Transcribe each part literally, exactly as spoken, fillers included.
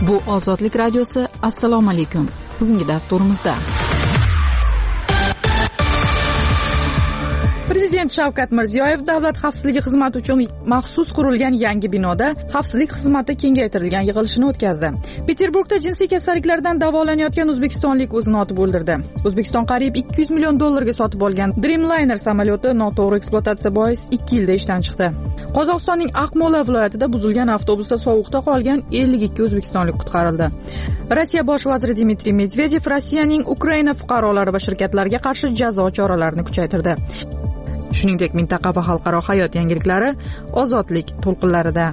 Bu Ozodlik radiosi. Assalomu alaykum. Bugungi dasturimizda Prezident Shavkat Mirziyoyev Davlat xavfsizligi xizmati uchun maxsus qurilgan yangi binoda xavfsizlik xizmati kengaytirilgan yig'ilishini o'tkazdi. Peterburgda jinsiy kasalliklardan davolanayotgan o'zbekistonlik o'zini otib o'ldirdi. O'zbekiston qariyb ikki yuz million dollarga sotib olgan Dreamliner samolyoti noto'g'ri ekspluatatsiya bois ikki yilda ishdan chiqdi. Qozog'istonning Akmola viloyatida buzilgan avtobusda sovuqda qolgan ellik ikki o'zbekistonlik qutqarildi. Rossiya bosh vaziri Dmitriy Medvedev Rossiyaning Ukraina fuqarolari va shirkatlariga qarshi jazo choralarini kuchaytirdi. Shuningdek, mintaqa va xalqaro hayot yangiliklari Ozodlik to'lqinlarida.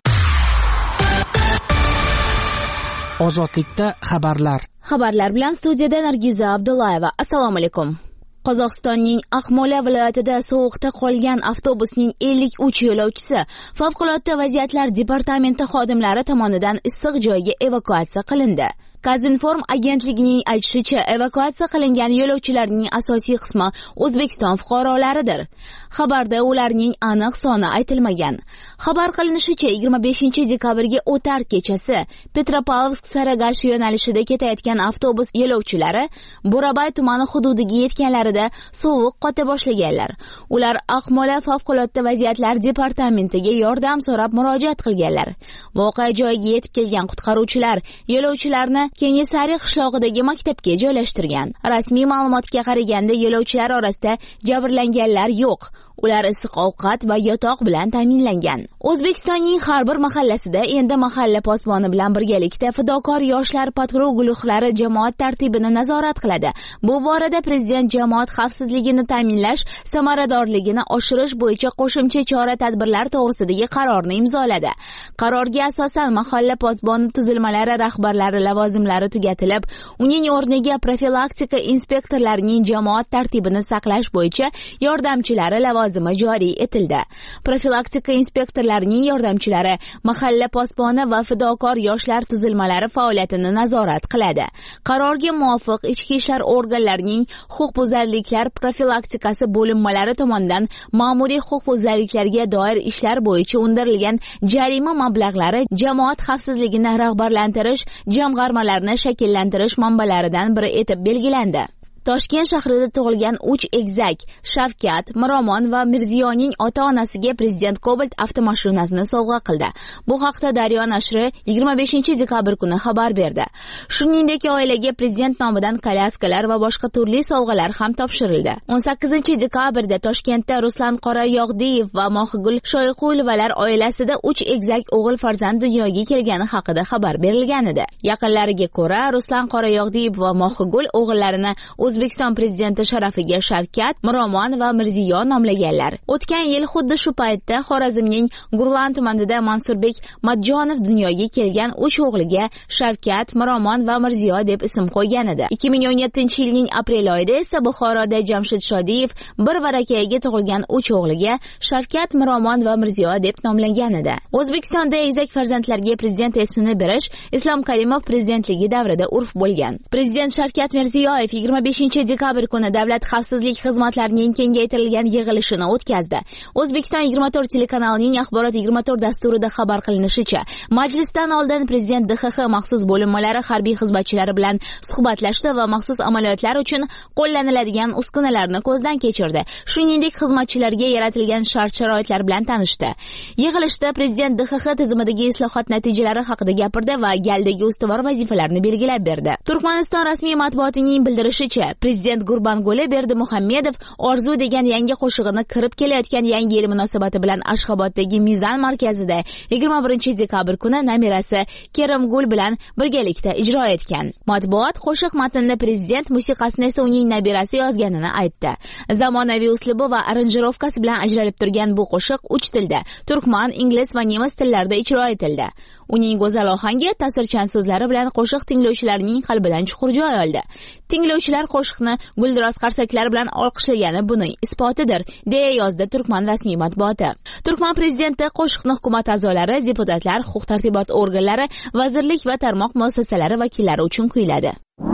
Ozodlikda xabarlar. Xabarlar bilan studiyada Nargiza Abdullayeva. Assalomu alaykum. Qozog'istonning Akmola viloyatida sovuqda qolgan avtobusning ellik uch yo'lovchisi favqulodda vaziyatlar departamenti xodimlari tomonidan issiq joyga evakuatsiya qilindi. Kazinform agentligining aytishicha, evakuatsiya qilingan yo'lovchilarning asosiy qismi O'zbekiston fuqarolaridir. Xabarda ularning aniq soni aytilmagan. Xabar qilinishicha, yigirma beshinchi dekabrga o'tar kechasi Petropavlovsk-Saragash yo'nalishida ketayotgan avtobus yo'lovchilari Burabay tumani hududiga yetganlarida sovuq qota boshlaganlar. Ular Akmola favqulodda vaziyatlar departamentiga yordam so'rab murojaat qilganlar. Voqea joyiga yetib kelgan qutqaruvchilar yo'lovchilarni Kengesari qishlog'idagi maktabga joylashtirgan. Rasmiy ma'lumotga qaraganda yo'lovchilar orasida jabrlanganlar yo'q. Ular issiq ovqat va yotoq bilan ta'minlangan. O'zbekistonning har bir mahallasida endi mahalla posboni bilan birgalikda fidokor yoshlar patrul guruhlari jamoat tartibini nazorat qiladi. Bu borada prezident jamoat xavfsizligini ta'minlash samaradorligini oshirish bo'yicha qo'shimcha chora-tadbirlar to'g'risidagi qarorni imzoladi. Qarorga asosan mahalla posboni tuzilmalari rahbarlari lavozimlari tugatilib, uning o'rniga profilaktika inspektorlarining jamoat tartibini saqlash bo'yicha yordamchilari lavozimi joriy etildi. Profilaktika inspektorlarining yordamchilari mahalla posboni va fidokor yoshlar tuzilmalari faoliyatini nazorat qiladi. Qarorga muvofiq ichki ishlar organlarining huquqbuzarliklar profilaktikasi bo'linmalari tomonidan ma'muriy huquqbuzarliklarga doir ishlar bo'yicha undirilgan jarima mablag'lari jamoat xavfsizligini rag'batlantirish jamg'armalarini shakllantirish manbalaridan biri etib belgilandi. Toshkent shahrida tug'ilgan uch egizak Shavkat, Miromon va Mirziyoning ota-onasiga prezident Cobalt avtomashinasini sovg'a qildi. Bu haqda Daryo nashri yigirma beshinchi dekabr kuni xabar berdi. Shuningdek, oilaga prezident nomidan kolyaskalar va boshqa turli sovg'alar ham topshirildi. o'n sakkizinchi dekabrda Toshkentda Ruslan Qorayog'diyev va Mohigul Shoyqulovalar oilasida uch egizak o'g'il farzand dunyoga kelgani haqida xabar berilgan edi. Yaqinlariga ko'ra, Ruslan Qorayog'diyev va Mohigul o'g'illarini O'zbekiston prezidenti sharafiga Shavkat, Miromon va Mirziyo nomlaganlar. O'tgan yil xuddi shu paytda Xorazmning Gurlan tumanida Mansurbek Matjonov dunyoga kelgan uch o'g'liga Shavkat, Miromon va Mirziyo deb ism qo'ygan edi. ikki ming o'n yettinchi yilning aprel oyida esa Buxoroda Jamshid Shodiyev bir varakayaga tug'ilgan uch o'g'liga Shavkat, Miromon va Mirziyo deb nomlangan edi. O'zbekistonda egizak farzandlarga prezident ismini berish Islom Karimov prezidentligi davrida urf bo'lgan. Prezident Shavkat Mirziyoyev yigirma beshinchi dekabr kuni Davlat xavfsizlik xizmatlarining kengaytirilgan yig'ilishini o'tkazdi. O'zbekiston yigirma to'rt telekanalining Axborot yigirma to'rt dasturida xabar qilinishicha, majlisdan oldin prezident D X X maxsus bo'linmalari harbiy xizmatchilari bilan suhbatlashdi va maxsus amaliyotlar uchun qo'llaniladigan uskunalarni ko'zdan kechirdi. Shuningdek, xizmatchilarga yaratilgan shart-sharoitlar bilan tanishdi. Yig'ilishda prezident D X X tizimidagi islohot natijalari haqida gapirdi va galdagi ustuvor vazifalarni belgilab berdi. Turkmaniston rasmiy matbuotining bildirishicha, prezident Gurbanguli Berdimuhammedov Orzu degan yangi qo'shig'ini kirib kelayotgan yangi yil munosabati bilan Ashxoboddagi Mizan markazida yigirma birinchi dekabr kuni namirasi Kerimgul bilan birgalikda ijro etgan. Matbuot qo'shiq matnini prezident, musiqasini esa uning nabirasi yozganini aytdi. Zamonaviy uslubi va aranjirovkasi bilan ajralib turgan bu qo'shiq uch tilda: turkman, ingliz va nemis tillarida ijro etildi. Uning go'zal ohangi, ta'sirchan so'zlari bilan qo'shiq tinglovchilarning qalbidan chuqur joy oldi. Tinglovchilar qo'shiqni guldiroz qarsaklar bilan olqishlagani buning isbotidir, deya yozdi Turkman rasmiy matbuoti. Turkman prezidenti qo'shiqni hukumat a'zolari, deputatlar, huquq-tartibot organlari, vazirlik va tarmoq muassasalari vakillari uchun kuyladi.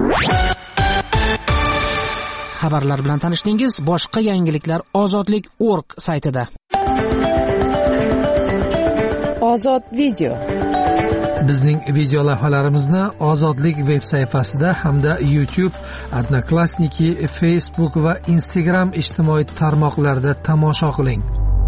Xabarlar bilan tanishdingiz. Boshqa yangiliklar ozodlik nokta org saytida. Ozod video. Bizning video lavhalarimizni Ozodlik veb sayfasida hamda YouTube, Odnoklassniki, Facebook va Instagram ijtimoiy tarmoqlarida tomosha qiling.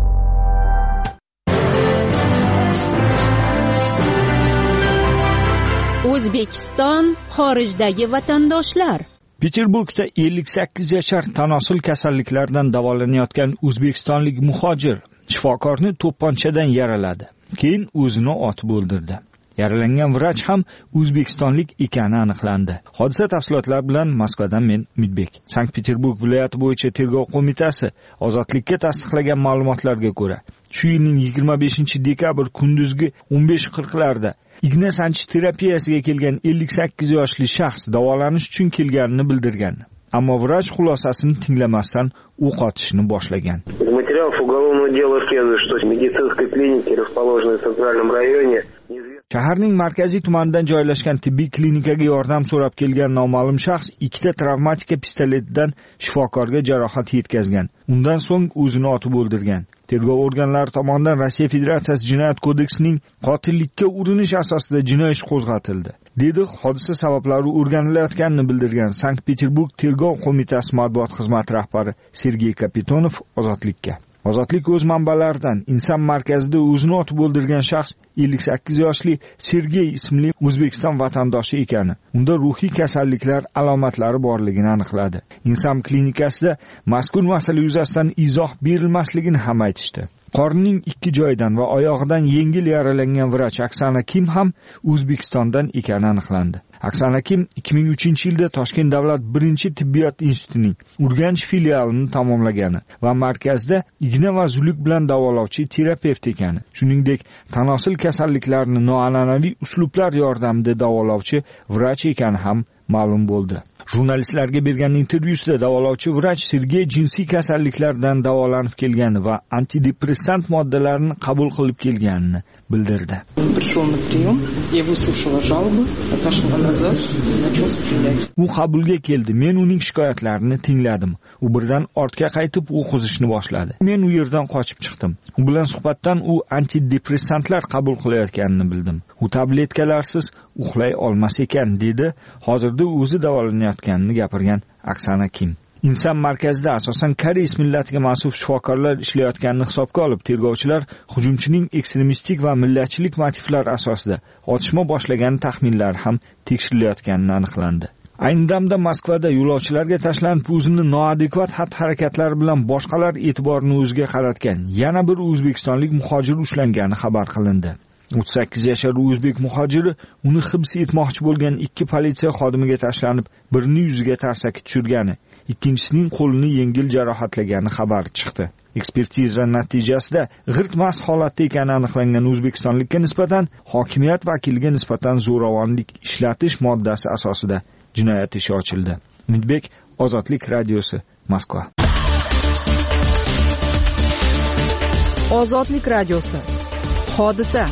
O'zbekiston xorijdagi vatandoshlar. Peterburgda ellik sakkiz yashar tanosul kasalliklardan davolanayotgan o'zbekistonlik muhojir shifokorni to'pponchadan yaraladi. Keyin o'zini otib o'ldirdi. Yaralangan vrach ham o'zbekistonlik ekani aniqlandi. Hodisa tafsilotlari bilan Moskvadan men Umidbek. Sankt-Peterburg viloyati bo'yicha tergov qo'mitasi Ozodlikka tasdiqlagan ma'lumotlarga ko'ra, shu yilning yigirma beshinchi dekabr kunduzgi o'n besh qirqlarda igna sanchish terapiyasiga kelgan ellik sakkiz yoshli shaxs davolanish uchun kelganini bildirgan. Ammo vrach xulosasini tinglamasdan o'q otishni boshlagan. Материалов уголовного дела следует, что в медицинской клинике, расположенной в центральном районе, shaharning markaziy tumanidan joylashgan tibbiy klinikaga yordam so'rab kelgan noma'lum shaxs ikkita travmatika pistoletidan shifokorga jarohat yetkazgan. Undan so'ng o'zini otib o'ldirgan. Tergov organlari tomonidan Rossiya Federatsiyasi Jinoyat kodeksining qotillikka urinish asosida jinoiy ish qo'zg'atildi. Dedi hodisa sabablari o'rganilayotganini bildirgan Sankt-Peterburg tergov qo'mitasi matbuot xizmati rahbari Sergey Kapitonov Ozodlikka. Ozodlik o'z manbalaridan inson markazida o'zini otib o'ldirgan shaxs ellik sakkiz yoshli Sergey ismli O'zbekiston vatandoshi ekani, unda ruhiy kasalliklar alomatlari borligini aniqladi. Inson klinikasida mazkur masala yuzasidan izoh berilmasligini ham aytishdi. Qornining ikki joyidan va oyog'idan yengil yaralangan vrach Oksana Kim ham O'zbekistondan ekani aniqlandi. Oksana Kim ikki ming uchinchi yilda Toshkent davlat birinchi tibbiyot institutining Urganch filialini tamomlagani va markazda igna va zuluk bilan davolovchi terapevt ekani, shuningdek tanosil kasalliklarini noan'anaviy uslublar yordamida davolovchi vrach ekani ham ma'lum bo'ldi. Jurnalistlarga bergan intervyusida davolovchi vrach Sergey jinsiy kasalliklardan davolanib kelgani va antidepressant moddalarni qabul qilib kelganini bildirdi. U qabulga keldi. Men uning shikoyatlarini tingladim. U birdan ortga qaytib o'q uzishni boshladi. Men u yerdan qochib chiqdim. U bilan suhbatdan u antidepressantlar qabul qilayotganini bildim. U tabletkalarsiz uxlay olmas ekan, dedi. Hozirda o'zi davolanayotganini gapirgan Oksana Kim. Inson markazida asosan koreys millatiga mansub shifokorlar ishlayotganini hisobga olib, tergovchilar hujumchining ekstremistik va millatchilik motivlar asosida otishma boshlagan taxminlar ham tekshirilayotganini aniqlandi. Ayni damda Moskvada yo'lovchilarga tashlanib o'zini noadekvat xatti-harakatlari bilan boshqalar e'tiborini o'ziga qaratgan yana bir o'zbekistonlik muhojir ushlangani xabar qilindi. o'ttiz sakkiz yashar o'zbek muhojiri uni hibs etmoqchi bo'lgan ikki politsiya xodimiga tashlanib, birini yuziga tarsaki tushirgani, ikkinchisining qo'lini yengil jarohatlagani xabar chiqdi. Ekspertiza natijasida g'irt mast holatda ekani aniqlangan o'zbekistonlikka nisbatan hokimiyat vakiliga nisbatan zo'ravonlik ishlatish moddasi asosida jinoyat ishi ochildi. Umidbek, Ozodlik radiosi, Moskva. Ozodlik radiosi. Hodisa.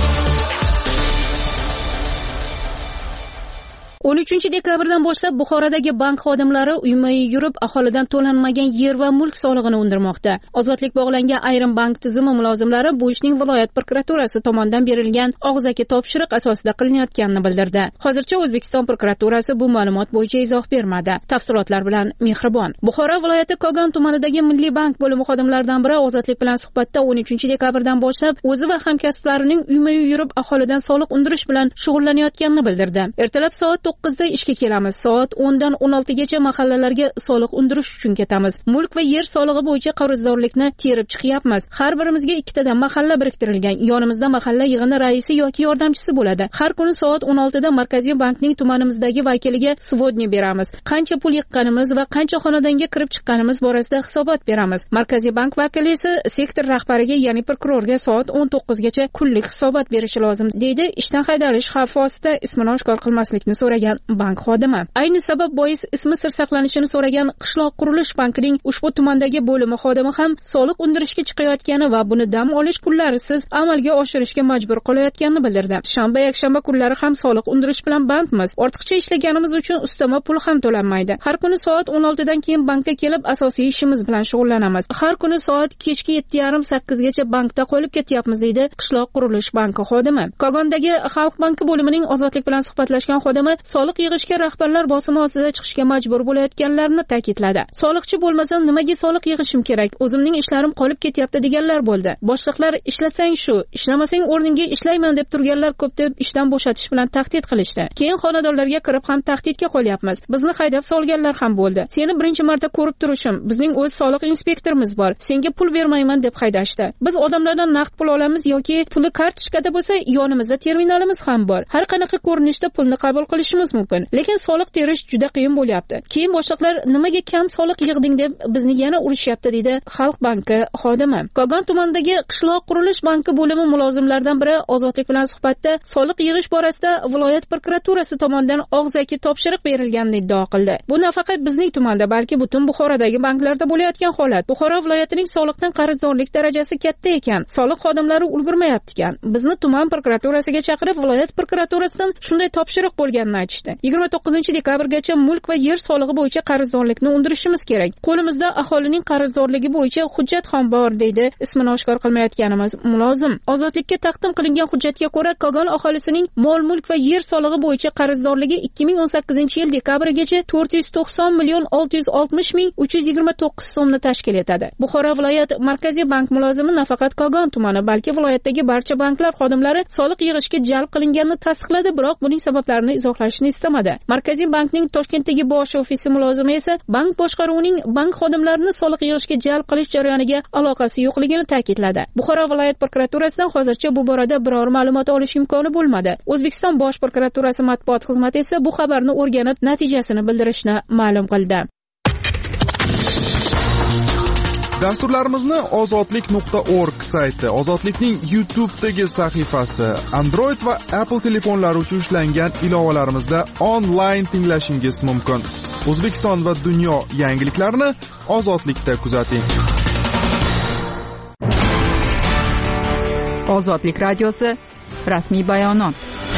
o'n uchinchi dekabrdan boshlab Buxorodagi bank xodimlari uyma-uy yurib aholidan to'lanmagan yer va mulk solig'ini undirmoqda. Ozodlik bog'langan ayrim bank tizimi mulozimlari bu ishning viloyat prokuraturasi tomonidan berilgan og'zaki topshiriq asosida qilinayotganini bildirdi. Hozircha O'zbekiston prokuraturasi bu ma'lumot bo'yicha izoh bermadi. Tafsilotlar bilan Mehribon. Buxoro viloyati Kogon tumanidagi Milliy bank bo'limi xodimlaridan biri Ozodlik bilan suhbatda o'n uchinchi dekabrdan boshlab o'zi va hamkasblarining uyma-uy yurib aholidan soliq undirish bilan shug'ullanayotganini bildirdi. Ertalab soat to'qqizda ishga kelamiz. Soat o'ndan o'n oltigacha mahallalarga soliq undirish uchun ketamiz. Mulk va yer solig'i bo'yicha qarzdorlikni terib chiqyapmiz. Har birimizga ikkitadan mahalla biriktirilgan. Yonimizda mahalla yig'ini raisi yoki yordamchisi bo'ladi. Har kuni soat o'n oltida Markaziy bankning tumanimizdagi vakiliga svodni beramiz. Qancha pul yiqqanimiz va qancha xonadonga kirib chiqqanimiz borasida hisobot beramiz. Markaziy bank vakili esa sektor rahbariga, ya'ni prokurorga soat o'n to'qqizgacha kunlik hisobot berishi lozim, deydi. Ishdan haydalish xavfi ostida ismini oshkor qilmaslikni so'ragan so'ragan bank xodimi. Ayni sabab bois ismi sir saqlanishini so'ragan Qishloq qurilish bankining ushbu tumandagi bo'limi xodimi ham soliq undirishga chiqayotgani va buni dam olish kunlarisiz amalga oshirishga majbur qilayotganini bildirdi. Shanba, yakshanba kunlari ham soliq undirish bilan bandmiz. Ortiqcha ishlaganimiz uchun ustama pul ham to'lanmaydi. Har kuni soat o'n oltidan keyin bankka kelib asosiy ishimiz bilan shug'ullanamiz. Har kuni soat kechki yetti yarim sakkiz gacha bankda qolib ketyapmiz, deydi Qishloq qurilish banki xodimi. Kogondagi Xalq banki bo'limining Ozodlik bilan suhbatlashgan xodimi soliq yig'ishga rahbarlar bosimi ostida chiqishga majbur bo'layotganlarini ta'kidladi. Soliqchi bo'lmasam nimaga soliq yig'ishim kerak? O'zimning ishlarim qolib ketyapti deganlar bo'ldi. Boshliqlar ishlasang shu, ishlamasang o'rningga ishlayman deb turganlar ko'p deb ishdan bo'shatish bilan tahdid qilishdi. Keyin xonadonlarga kirib ham tahdidga qolyapmiz. Bizni haydab solganlar ham bo'ldi. Seni birinchi marta ko'rib turishim, bizning o'z soliq inspektorimiz bor. Senga pul bermayman deb haydashdi. Biz odamlardan naqd pul olamiz yoki puli kartochkada bo'lsa, yonimizda terminalimiz ham bor. Har qanaqa ko'rinishda pulni qabul qilishimiz mumkin. Lekin soliq terish juda qiyin bo'lyapti. Keyin boshliqlar nimaga kam soliq yig'ding deb bizni yana urishyapti, deydi Xalq banki xodimi. Kogon tumanidagi Qishloq qurilish banki bo'limi mulozimlaridan biri Ozodlik bilan suhbatda soliq yig'ish borasida viloyat prokuraturasi tomonidan og'zaki topshiriq berilganini iddao qildi. Bu nafaqat bizning tumanda, balki butun Buxorodagi banklarda bo'layotgan holat. Buxoro viloyatining soliqdan qarzdorlik darajasi katta ekan. Soliq xodimlari ulgurmayapti ekan. Bizni tuman prokuraturasiga chaqirib, viloyat prokuraturasidan shunday topshiriq bo'lganini aytishdi. yigirma to'qqizinchi dekabrgacha mulk va yer solig'i bo'yicha qarzdorlikni undirishimiz kerak. Qo'limizda aholining qarzdorligi bo'yicha hujjat ham bor, deydi ismini oshkor qilmayotganimiz mulozim. Ozodlikka taqdim qilingan hujjatga ko'ra, Kogon aholisining mol mulk va yer solig'i bo'yicha qarzdorligi ikki ming o'n sakkizinchi yil dekabrigacha to'rt yuz to'qson million olti yuz oltmish ming uch yuz yigirma to'qqiz so'mni tashkil etadi. Buxoro viloyat Markaziy bank mulozimi nafaqat Kogon tumani, balki viloyatdagi barcha banklar xodimlari soliq yig'ishga jalb qilinganini tasdiqladi, biroq buning sabablarini izohlashni istamadi. Markaziy bankning Toshkentdagi bosh ofisi mulozimi esa bank boshqaruvining bank xodimlarini soliq yig'ishga jalb qilish jarayoniga aloqasi yo'qligini ta'kidladi. Buxoro viloyat prokuraturasidan hozircha bu borada biror ma'lumot olish imkoni bo'lmadi. O'zbekiston bosh prokuraturasi matbuot xizmati esa bu xabarni o'rganib, natijasini bildirishni ma'lum qildi. Dasturlarimizni ozodlik nuqta org sayti, Ozodlikning YouTube'dagi sahifasi, Android va Apple telefonlari uchun ishlangan ilovalarimizda onlayn tinglashingiz mumkin. O'zbekiston va dunyo yangiliklarini Ozodlikda kuzating. Ozodlik radiosi rasmiy bayonot.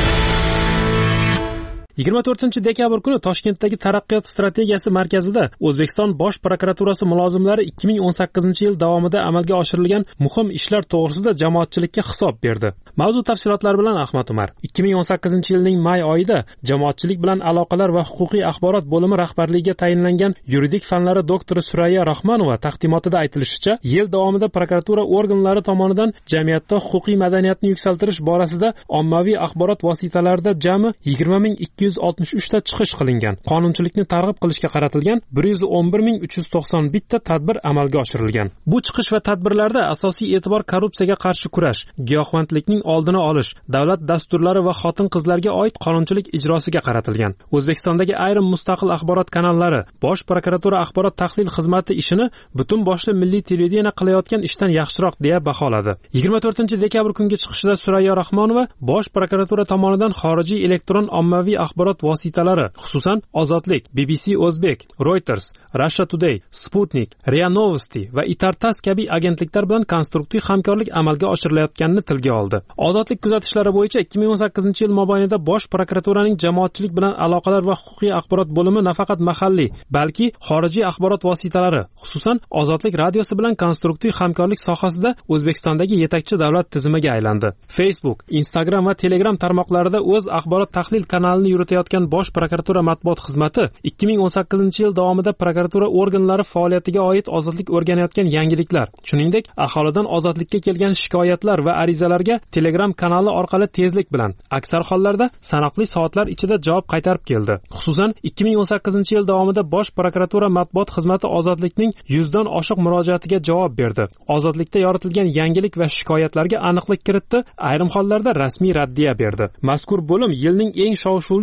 yigirma to'rtinchi dekabr kuni Toshkentdagi Taraqqiyot strategiyasi markazida O'zbekiston bosh prokuraturasi mulozimlari ikki ming o'n sakkizinchi yil davomida amalga oshirilgan muhim ishlar to'g'risida jamoatchilikka hisob berdi. Mavzu tafsilotlari bilan Ahmad Umar. ikki ming o'n sakkizinchi yilning may oyida jamoatchilik bilan aloqalar va huquqiy axborot bo'limi rahbarligiga tayinlangan yuridik fanlari doktori Surayya Rahmonova taqdimotida aytilishicha, yil davomida prokuratura organlari tomonidan jamiyatda huquqiy madaniyatni yuksaltirish borasida ommaviy axborot vositalarida jami yigirma ming ikki yuz oltmish uch ta chiqish qilingan. Qonunchilikni targ'ib qilishga qaratilgan bir yuz o'n bir ming uch yuz to'qson bir ta tadbir amalga oshirilgan. Bu chiqish va tadbirlarda asosiy e'tibor korrupsiyaga qarshi kurash, giyohvandlikning oldini olish, davlat dasturlari va xotin-qizlarga oid qonunchilik ijrosiga qaratilgan. O'zbekistondagi ayrim mustaqil axborot kanallari Bosh prokuratura axborot tahlil xizmati ishini butun boshli milliy televideniya qilayotgan ishdan yaxshiroq deya baholadi. yigirma to'rtinchi dekabr kungi chiqishida Surayyo Rahmonova Bosh prokuratura tomonidan xorijiy elektron ommaviy axborot vositalari, xususan Ozodlik, B B C O'zbek, Reuters, Russia Today, Sputnik, Ria Novosti va Itartas kabi agentliklar bilan konstruktiv hamkorlik amalga oshirilayotganini tilga oldi. Ozodlik kuzatishlari bo'yicha ikki ming o'n sakkizinchi yil mobaynida Bosh prokuraturaning jamoatchilik bilan aloqalar va huquqiy axborot bo'limi nafaqat mahalliy, balki xorijiy axborot vositalari, xususan Ozodlik radiosi bilan konstruktiv hamkorlik sohasida O'zbekistondagi yetakchi davlat tizimiga aylandi. Facebook, Instagram va Telegram tarmoqlarida o'z axborot tahlil kanalini yuritayotgan Bosh prokuratura matbuot xizmati ikki ming o'n sakkizinchi yil davomida prokuratura organlari faoliyatiga oid ozodlik o'rganayotgan yangiliklar, shuningdek aholidan ozodlikka kelgan shikoyatlar va arizalarga Telegram kanali orqali tezlik bilan, aksar hollarda sanoqli soatlar ichida javob qaytarib keldi. Xususan ikki ming o'n sakkizinchi yil davomida Bosh prokuratura matbuot xizmati ozodlikning yuzdan oshiq murojaatiga javob berdi. Ozodlikda yoritilgan yangilik va shikoyatlarga aniqlik kiritdi, ayrim hollarda rasmiy raddiya berdi. Mazkur bo'lim yilning eng shov-shuvli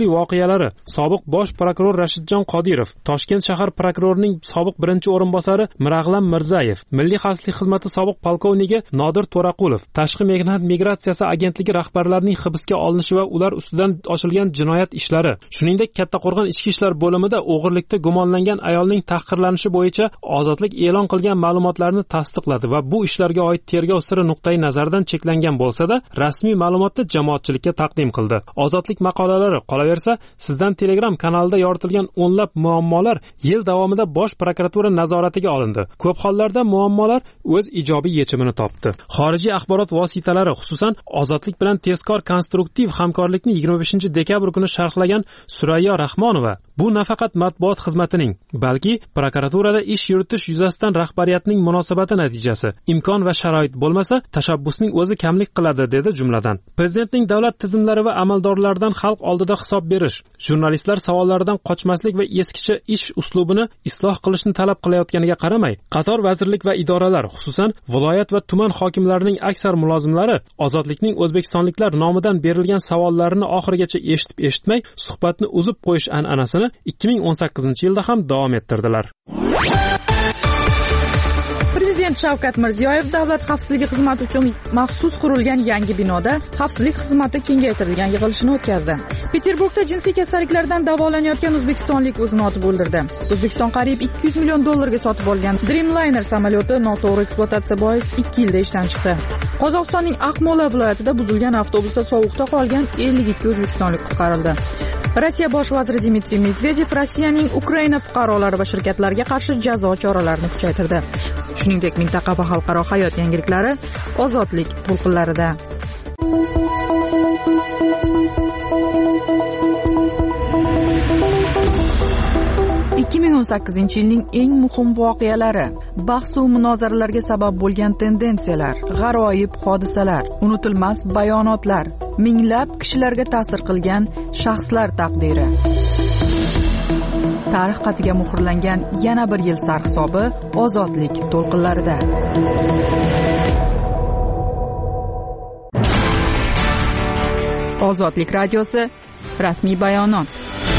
voqealari sobiq bosh prokuror Rashidjon Qodirov, Toshkent shahar prokurorining sobiq birinchi o'rinbosari Mirag'lam Mirzayev, Milliy xavfsizlik xizmati sobiq polkovniki Nodir To'raqulov, Tashqi mehnat migratsiyasi agentligi rahbarlarining hibsga olinishi va ular ustidan ochilgan jinoyat ishlari, shuningdek Kattaqo'rg'on ichki ishlar bo'limida o'g'irlikda gumonlangan ayolning tahqirlanishi bo'yicha ozodlik e'lon qilgan ma'lumotlarni tasdiqladi va bu ishlarga oid tergov siri nuqtai nazaridan cheklangan bo'lsa-da, rasmiy ma'lumotni jamoatchilikka taqdim qildi. Ozodlik maqolalari qolaversa, sizdan Telegram kanalida yoritilgan o'nlab muammolar yil davomida bosh prokuratura nazoratiga olindi. Ko'p hollarda muammolar o'z ijobiy yechimini topdi. Xorijiy axborot vositalari, xususan Ozodlik bilan tezkor konstruktiv hamkorlikni yigirma beshinchi dekabr kuni sharhlagan Surayyo Rahmonova bu nafaqat matbuot xizmatining, balki prokuraturada ish yuritish yuzasidan rahbariyatning munosabati natijasi. Imkon va sharoit bo'lmasa, tashabbusning o'zi kamlik qiladi, dedi jumladan. Prezidentning davlat tizimlari va amaldorlaridan xalq oldida hisob berish, jurnalistlar savollaridan qochmaslik va eskicha ish uslubini isloh qilishni talab qilayotganiga qaramay, qator vazirlik va idoralar, xususan viloyat va tuman hokimlarining aksar mulozimlari Ozodlikning o'zbekistonliklar nomidan berilgan savollarini oxirigacha eshitib eshitmay suhbatni uzib qo'yish an'anasini ikki ming o'n sakkizinchi yilda ham davom ettirdilar. Prezident Shavkat Mirziyoyev davlat xavfsizligi xizmati uchun maxsus qurilgan yangi binoda xavfsizlik xizmati kengaytirilgan yig'ilishini o'tkazdi. Peterburgda jinsiy kasalliklardan davolanayotgan o'zbekistonlik o'zini otib o'ldirdi. O'zbekiston qariyb ikki yuz million dollarga sotib olgan Dreamliner samolyoti noto'g'ri ekspluatatsiya bois ikki yilda ishdan chiqdi. Qozog'istonning Akmola viloyatida buzilgan avtobusda sovuqda qolgan ellik ikki o'zbekistonlik qutqarildi. Rossiya bosh vaziri Dmitriy Medvedev Rossiyaning Ukraina fuqarolari va shirkatlariga qarshi jazo choralarini kuchaytirdi. Shuningdek, mintaqa va xalqaro hayot yangiliklari ozodlik to'lqinlarida. ikki ming o'n sakkizinchi yilning eng muhim voqealari, bahs va munozaralarga sabab bo'lgan tendensiyalar, g'aroyib hodisalar, unutilmas bayonotlar, minglab kishilarga ta'sir qilgan shaxslar taqdiri. Tarix xatiga muhrlangan yana bir yil sarhisobi ozodlik to'lqinlarida. Ozodlik radiosi rasmiy bayonot.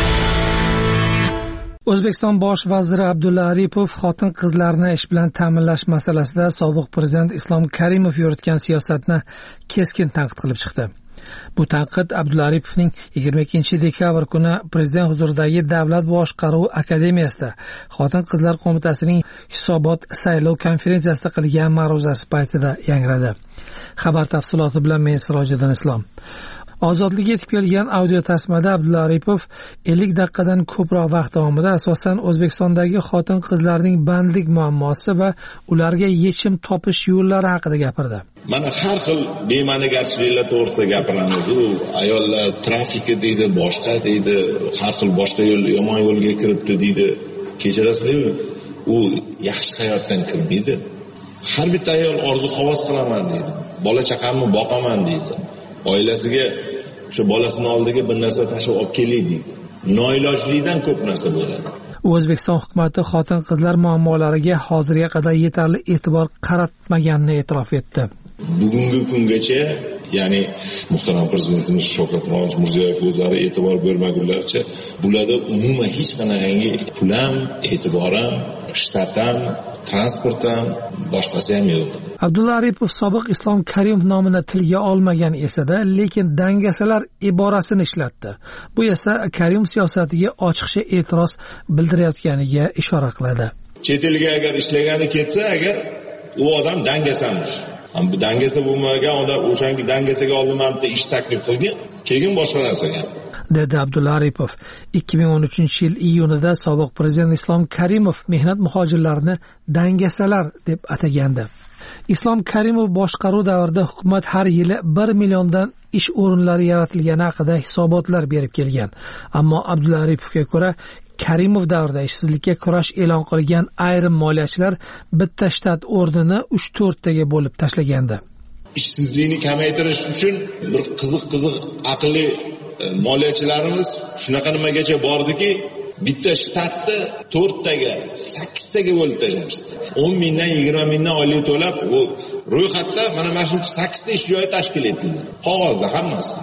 O'zbekiston bosh vaziri Abdulla Aripov xotin-qizlarni ish bilan ta'minlash masalasida sobiq prezident Islom Karimov yuritgan siyosatni keskin tanqid qilib chiqdi. Bu tanqid Abdulla Aripovning yigirma ikkinchi dekabr kuni prezident huzuridagi Davlat boshqaruvi akademiyasida Xotin-qizlar qo'mitasining hisobot saylov konferensiyasida qilgan ma'ruzasi paytida yangradi. Xabar tafsiloti bilan men Sirojiddin Islom. Ozodlikka yetib kelgan audio tasmada Abdulla Aripov ellik daqiqadan ko'proq vaqt davomida asosan O'zbekistondagi xotin-qizlarning bandlik muammosi va ularga yechim topish yo'llari haqida gapirdi. Mana har xil bema'nigarchiliklar to'g'risida gapiramiz. U ayollar trafiki deydi, boshqa deydi, har xil boshqa yo'l, yomon yo'lga kiribdi deydi. Kechirasizmi? U yaxshi hayotdan kirmaydi. Har bitta ayol orzu-havas qilaman deydi. Bola chaqamni boqaman deydi. Oilasiga o'sha bolasini oldiga bir narsa tashib olib keladi. Noilojlikdan ko'p narsa bo'ladi. O'zbekiston hukumati xotin-qizlar muammolariga hozirga qadar yetarli e'tibor qaratmaganini e'tirof etdi. Bugungi kungacha, ya'ni muhtaram prezidentimiz Shavkat Mirziyoyev o'zlari e'tibor bermagunlaricha, bularda umuman hech qanaqangi pul ham, e'tibor ham, shtat ham, transport ham, boshqasi ham yo'q. Abdulla Aripov sobiq Islom Karimov nomini tilga olmagan esa-da, lekin dangasalar iborasini ishlatdi. Bu esa Karim siyosatiga ochiqcha e'tiroz bildirayotganiga ishora qiladi. Chet elga agar ishlagani ketsa, agar u odam dangasamış. Bu dangasa bo'lmagan odam o'shangi dangasaga oldimamda ish taklif qilgan, keyin boshqa narsaga. dedi Abdulla Aripov. ikki ming o'n uchinchi yil iyunida sobiq prezident Islom Karimov mehnat muhojirlarini dangasalar deb atagandi. Islom Karimov boshqaruv davrida hukumat har yili bir milliondan ish o'rinlari yaratilgani haqida hisobotlar berib kelgan. Ammo Abdulla Aripovga ko'ra, Karimov davrida ishsizlikka kurash e'lon qilgan ayrim moliyachilar bitta shtat o'rnini uch to'rt taga bo'lib tashlagandi. Ishsizlikni kamaytirish uchun bir qiziq-qiziq aqlli moliyachilarimiz shunaqa nimagacha bordiki, bitta shtatni to'rttaga, sakkiztaga bo'lib tashlashdi. o'n mingdan yigirma mingdan oylik to'lab, u ro'yxatda mana mana shu sakkizta ish joyi tashkil etildi. Qog'ozda hammasi.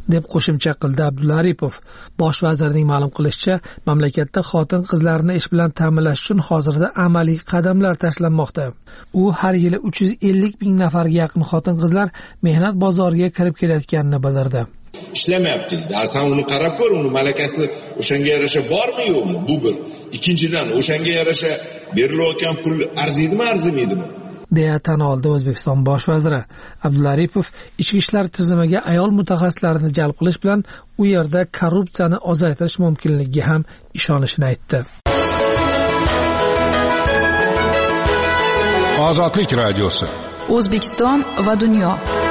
deb qo'shimcha qildi Abdulla Aripov. Bosh vazirning ma'lum qilishicha, mamlakatda xotin-qizlarni ish bilan ta'minlash uchun hozirda amaliy qadamlar tashlanmoqda. U har yili uch yuz ellik ming nafarga yaqin xotin-qizlar mehnat bozoriga kirib kelayotganini bildirdi. Ishlamayapti. Asan uni qarab ko'r, uni malakasi o'shanga yarasha bormi yo'qmi? Bu bir. Ikkinchidan, o'shanga yarasha berilayotgan pul arziydimi, arzimaydimi? deya tan oldi O'zbekiston bosh vaziri. Abdulla Aripov ichki ishlar tizimiga ayol mutaxassislarni jalb qilish bilan u yerda korrupsiyani ozaytirish mumkinligiga ham ishonishini aytdi. Ozodlik radiosi. O'zbekiston va dunyo.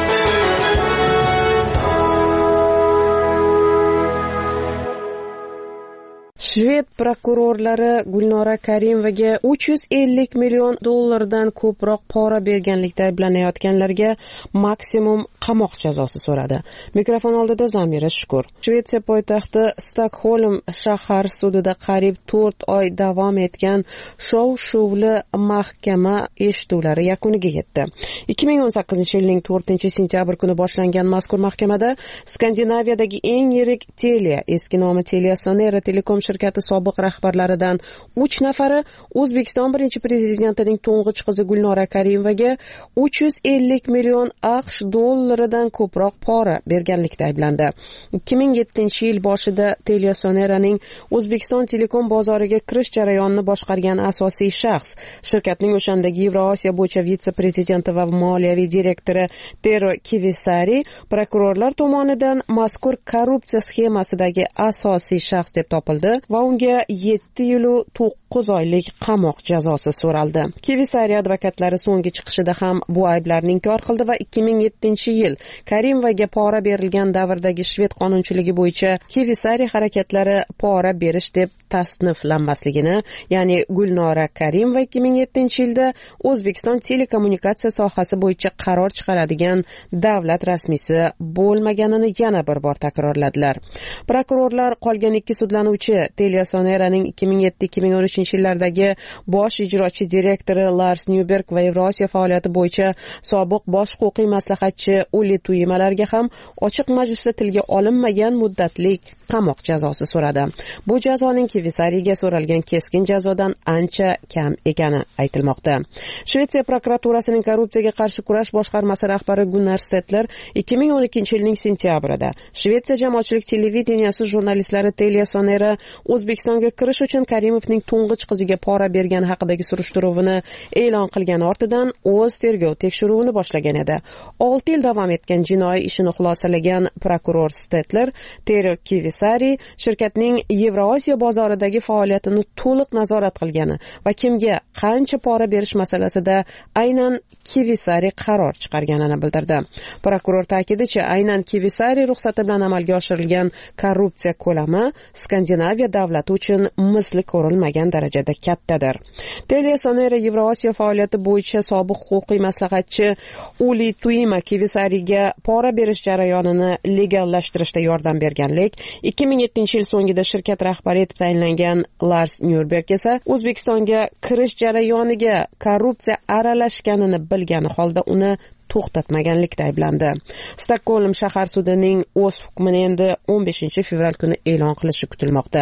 Shved prokurorlari Gulnora Karimovaga uch yuz ellik million dollardan ko'proq pora berganlikda ayblanayotganlarga maksimum qamoq jazosi so'radi. Mikrofon oldida Zamira Shukur. Shvetsiya poytaxti Stokholm shahar sudida qariyb to'rt oy davom etgan shov-shuvli mahkama eshituvlari yakuniga yetdi. ikki ming o'n sakkizinchi yilning to'rtinchi sentyabr kuni boshlangan mazkur mahkamada Skandinaviyadagi eng yirik Telia, eski nomi Telia Sonera Telekom shirkati sobiq rahbarlaridan uch nafari O'zbekiston birinchi prezidentining to'ng'ich qizi Gulnora Karimovaga uch yuz ellik million AQSh dollaridan ko'proq pora berganlikda ayblandi. ikki ming yettinchi yil boshida Telia Soneraning O'zbekiston Telekom bozoriga kirish jarayonini boshqargan asosiy shaxs, shirkatning o'shandagi Yevrosiyo bo'yicha vitse-prezidenti va moliyaviy direktori Tero Kivisari prokurorlar tomonidan mazkur korrupsiya sxemasidagi asosiy shaxs deb topildi va unga yetti yil va to'qqiz oylik qamoq jazosi so'raldi. Kivisari advokatlari so'nggi chiqishida ham bu ayblarni inkor qildi va ikki ming yettinchi yil Karimovaga pora berilgan davrdagi shved qonunchiligi bo'yicha Kivisari harakatlari pora berish deb tasniflanmasligini, ya'ni Gulnora Karimova ikki ming yettinchi yilda O'zbekiston telekommunikatsiya sohasi bo'yicha qaror chiqaradigan davlat rasmiysi bo'lmaganini yana bir bor takrorladilar. Prokurorlar qolgan ikki sudlanuvchi Telia Soneraning ikki ming yetti ikki ming o'n uchinchi yillardagi bosh ijrochi direktori Lars Nyberg va Yevrosiyo faoliyati bo'yicha sobiq bosh huquqiy maslahatchi Uli Tuyimalarga ham ochiq majlisda tilga olinmagan muddatlik qamoq jazosi so'radi. Bu jazoning Kivisariga so'ralgan keskin jazodan ancha kam ekani aytilmoqda. Shvetsiya prokuraturasining korrupsiyaga qarshi kurash boshqarmasi rahbari Gunnar Stetler ikki ming o'n ikkinchi yilning sentyabrida Shvetsiya jamoatchilik televideniyasi jurnalistlari Telia Sonera O'zbekistonga kirish uchun Karimovning to'ng'ich qiziga pora bergani haqidagi surishtiruvini e'lon qilgan ortidan o'z tergov tekshiruvini boshlagan edi. olti yil davom etgan jinoiy ishini xulosalagan prokuror Stetler Tero Kivisari shirkatning Yevrosiyo bozoridagi faoliyatini to'liq nazorat qilgani va kimga qancha pora berish masalasida aynan Kivisari qaror chiqarganini bildirdi. Prokuror ta'kidicha, aynan Kivisari ruxsati bilan amalga oshirilgan korrupsiya ko'lami Skandinaviya davlati uchun misli ko'rilmagan darajada kattadir. Telia Sonera Yevrosiyo faoliyati bo'yicha sobiq huquqiy maslahatchi Uli Tuyima Kivisariga pora berish jarayonini legallashtirishda yordam berganlik, ikki ming yettinchi yil so'ngida shirkat rahbari etib tayinlangan Lars Nyberg esa O'zbekistonga kirish jarayoniga korrupsiya aralashganini bilgani holda uni to'xtatmaganlikda ayblandi. Stokholm shahar sudining o'z hukmini endi o'n beshinchi fevral kuni e'lon qilishi kutilmoqda.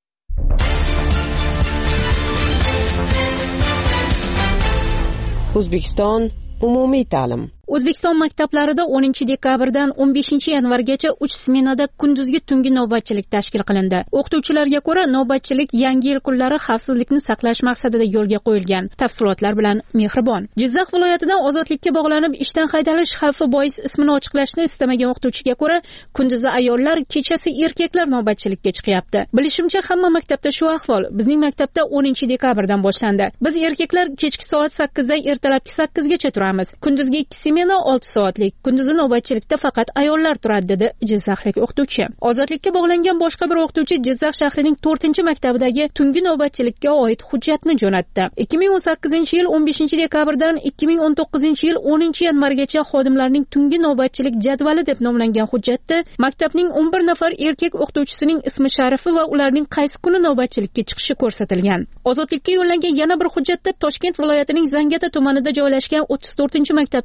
O'zbekiston umumiy ta'lim. O'zbekiston maktablarida o'ninchi dekabrdan o'n beshinchi yanvargacha uch smenada kunduzgi tungi navbatchilik tashkil qilindi. O'qituvchilarga ko'ra, navbatchilik yangi yil kunlari xavfsizlikni saqlash maqsadida yo'lga qo'yilgan. Tafsilotlar bilan Mehribon. Jizzax viloyatidan ozodlikka bog'lanib ishdan haydalish xavfi bois ismini ochiqlashni istamagan o'qituvchiga ko'ra, kunduzi ayollar, kechasi erkaklar navbatchilikka chiqyapti. Bilishimcha, hamma maktabda shu ahvol. Bizning maktabda o'ninchi dekabrdan boshlandi. Biz erkaklar kechki soat sakkizdan ertalabki sakkizgacha turamiz. Kunduzgi ikki meni olti soatlik, kunduzi navbatchilikda faqat ayollar turadi, dedi jizzaxlik o'qituvchi. Ozodlikka bog'langan boshqa bir o'qituvchi Jizzax shahrining to'rtinchi maktabidagi tungi navbatchilikka oid hujjatni jo'natdi. ikki ming o'n sakkizinchi yil o'n beshinchi dekabrdan ikki ming o'n to'qqizinchi yil o'ninchi yanvargacha xodimlarning tungi navbatchilik jadvali deb nomlangan hujjatda maktabning o'n bir nafar erkak o'qituvchisining ismi sharifi va ularning qaysi kuni navbatchilikka chiqishi ko'rsatilgan. Ozodlikka yo'llangan yana bir hujjatda Toshkent viloyatining Zangata tumanida joylashgan o'ttiz to'rtinchi maktabdagi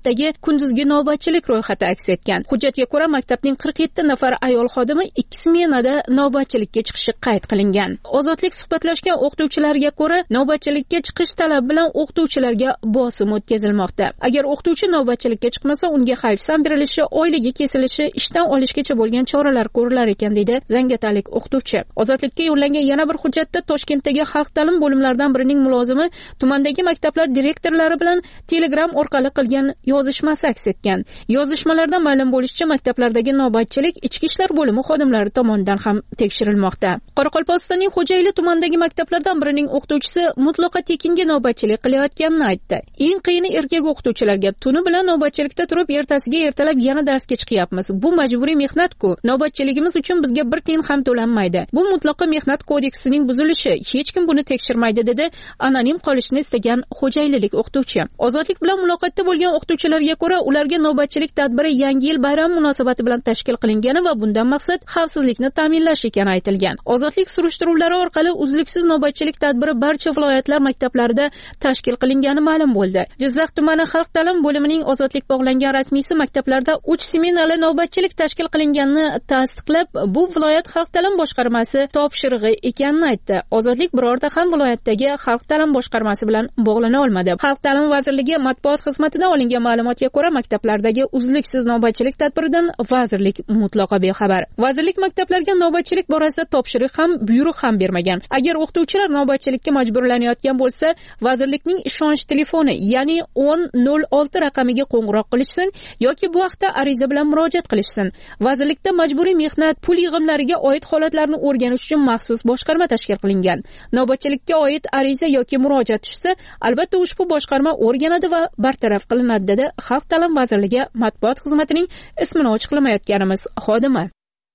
kunduzgi navbatchilik ro'yxati aks etgan. Hujjatga ko'ra, maktabning qirq yetti nafar ayol xodimi ikki smenada navbatchilikka chiqishi qayd qilingan. Ozodlik suhbatlashgan o'qituvchilarga ko'ra, navbatchilikka chiqish talabi bilan o'qituvchilarga bosim o'tkazilmoqda. Agar o'qituvchi navbatchilikka chiqmasa, unga hayfsan berilishi, oyligi kesilishi, ishdan olishgacha bo'lgan choralar ko'rilar ekan, deydi zangiotalik o'qituvchi. Ozodlikka yo'llangan yana bir hujjatda Toshkentdagi xalq ta'lim bo'limlaridan birining mulozimi tumandagi maktablar direktorlari bilan Telegram orqali qilgan yozishmasi aks etgan. Yozishmalardan ma'lum bo'lishicha, maktablardagi navbatchilik ichki ishlar bo'limi xodimlari tomonidan ham tekshirilmoqda. Qoraqalpog'istonning Xo'jayli tumanidagi maktablardan birining o'qituvchisi mutlaqo tekinga navbatchilik qilayotganini aytdi. Eng qiyini erkak o'qituvchilarga tuni bilan navbatchilikda turib, ertasiga ertalab yana darsga chiqyapmiz. Bu majburiy mehnat-ku. Navbatchiligimiz uchun bizga bir tiyin ham to'lanmaydi. Bu mutlaqo mehnat kodeksining buzilishi. Hech kim buni tekshirmaydi, dedi anonim qolishni istagan xo'jaylilik o'qituvchi. Ozodlik bilan muloqotda bo'lgan o'qituvchilarga ko'ra, ularga navbatchilik tadbiri Yangi yil bayrami munosabati bilan tashkil qilingani va bundan maqsad xavfsizlikni ta'minlash ekani aytilgan. Ozodlik surishtiruvlari orqali uzluksiz navbatchilik tadbiri barcha viloyatlar maktablarida tashkil qilingani ma'lum bo'ldi. Jizzax tumani xalq ta'lim bo'limining ozodlik bog'langan rasmiysi maktablarda uch smenali navbatchilik tashkil qilinganini tasdiqlab, bu viloyat xalq ta'lim boshqarmasi topshirig'i ekanini aytdi. Ozodlik birorta ham viloyatdagi xalq ta'lim boshqarmasi bilan bog'lana olmadi. Xalq ta'lim vazirligi matbuot xizmatidan olingan ma'lumotga ko'ra, maktablardagi uzluksiz navbatchilik tadbiridan vazirlik mutlaqo bexabar. Vazirlik maktablarga navbatchilik borasida topshiriq ham, buyruq ham bermagan. Agar o'qituvchilar navbatchilikka majburlanayotgan bo'lsa, vazirlikning ishonch telefoni, ya'ni o'n nol olti raqamiga qo'ng'iroq qilishsin yoki bu haqda ariza bilan murojaat qilishsin. Vazirlikda majburiy mehnat pul yig'imlariga oid holatlarni o'rganish uchun maxsus boshqarma tashkil qilingan. Navbatchilikka oid ariza yoki murojaat tushsa, albatta ushbu boshqarma o'rganadi va bartaraf qilinadi, dedi Xalq ta'lim vazirligi matbuot xizmatining ismini ochiqlamayotganimiz xodimi.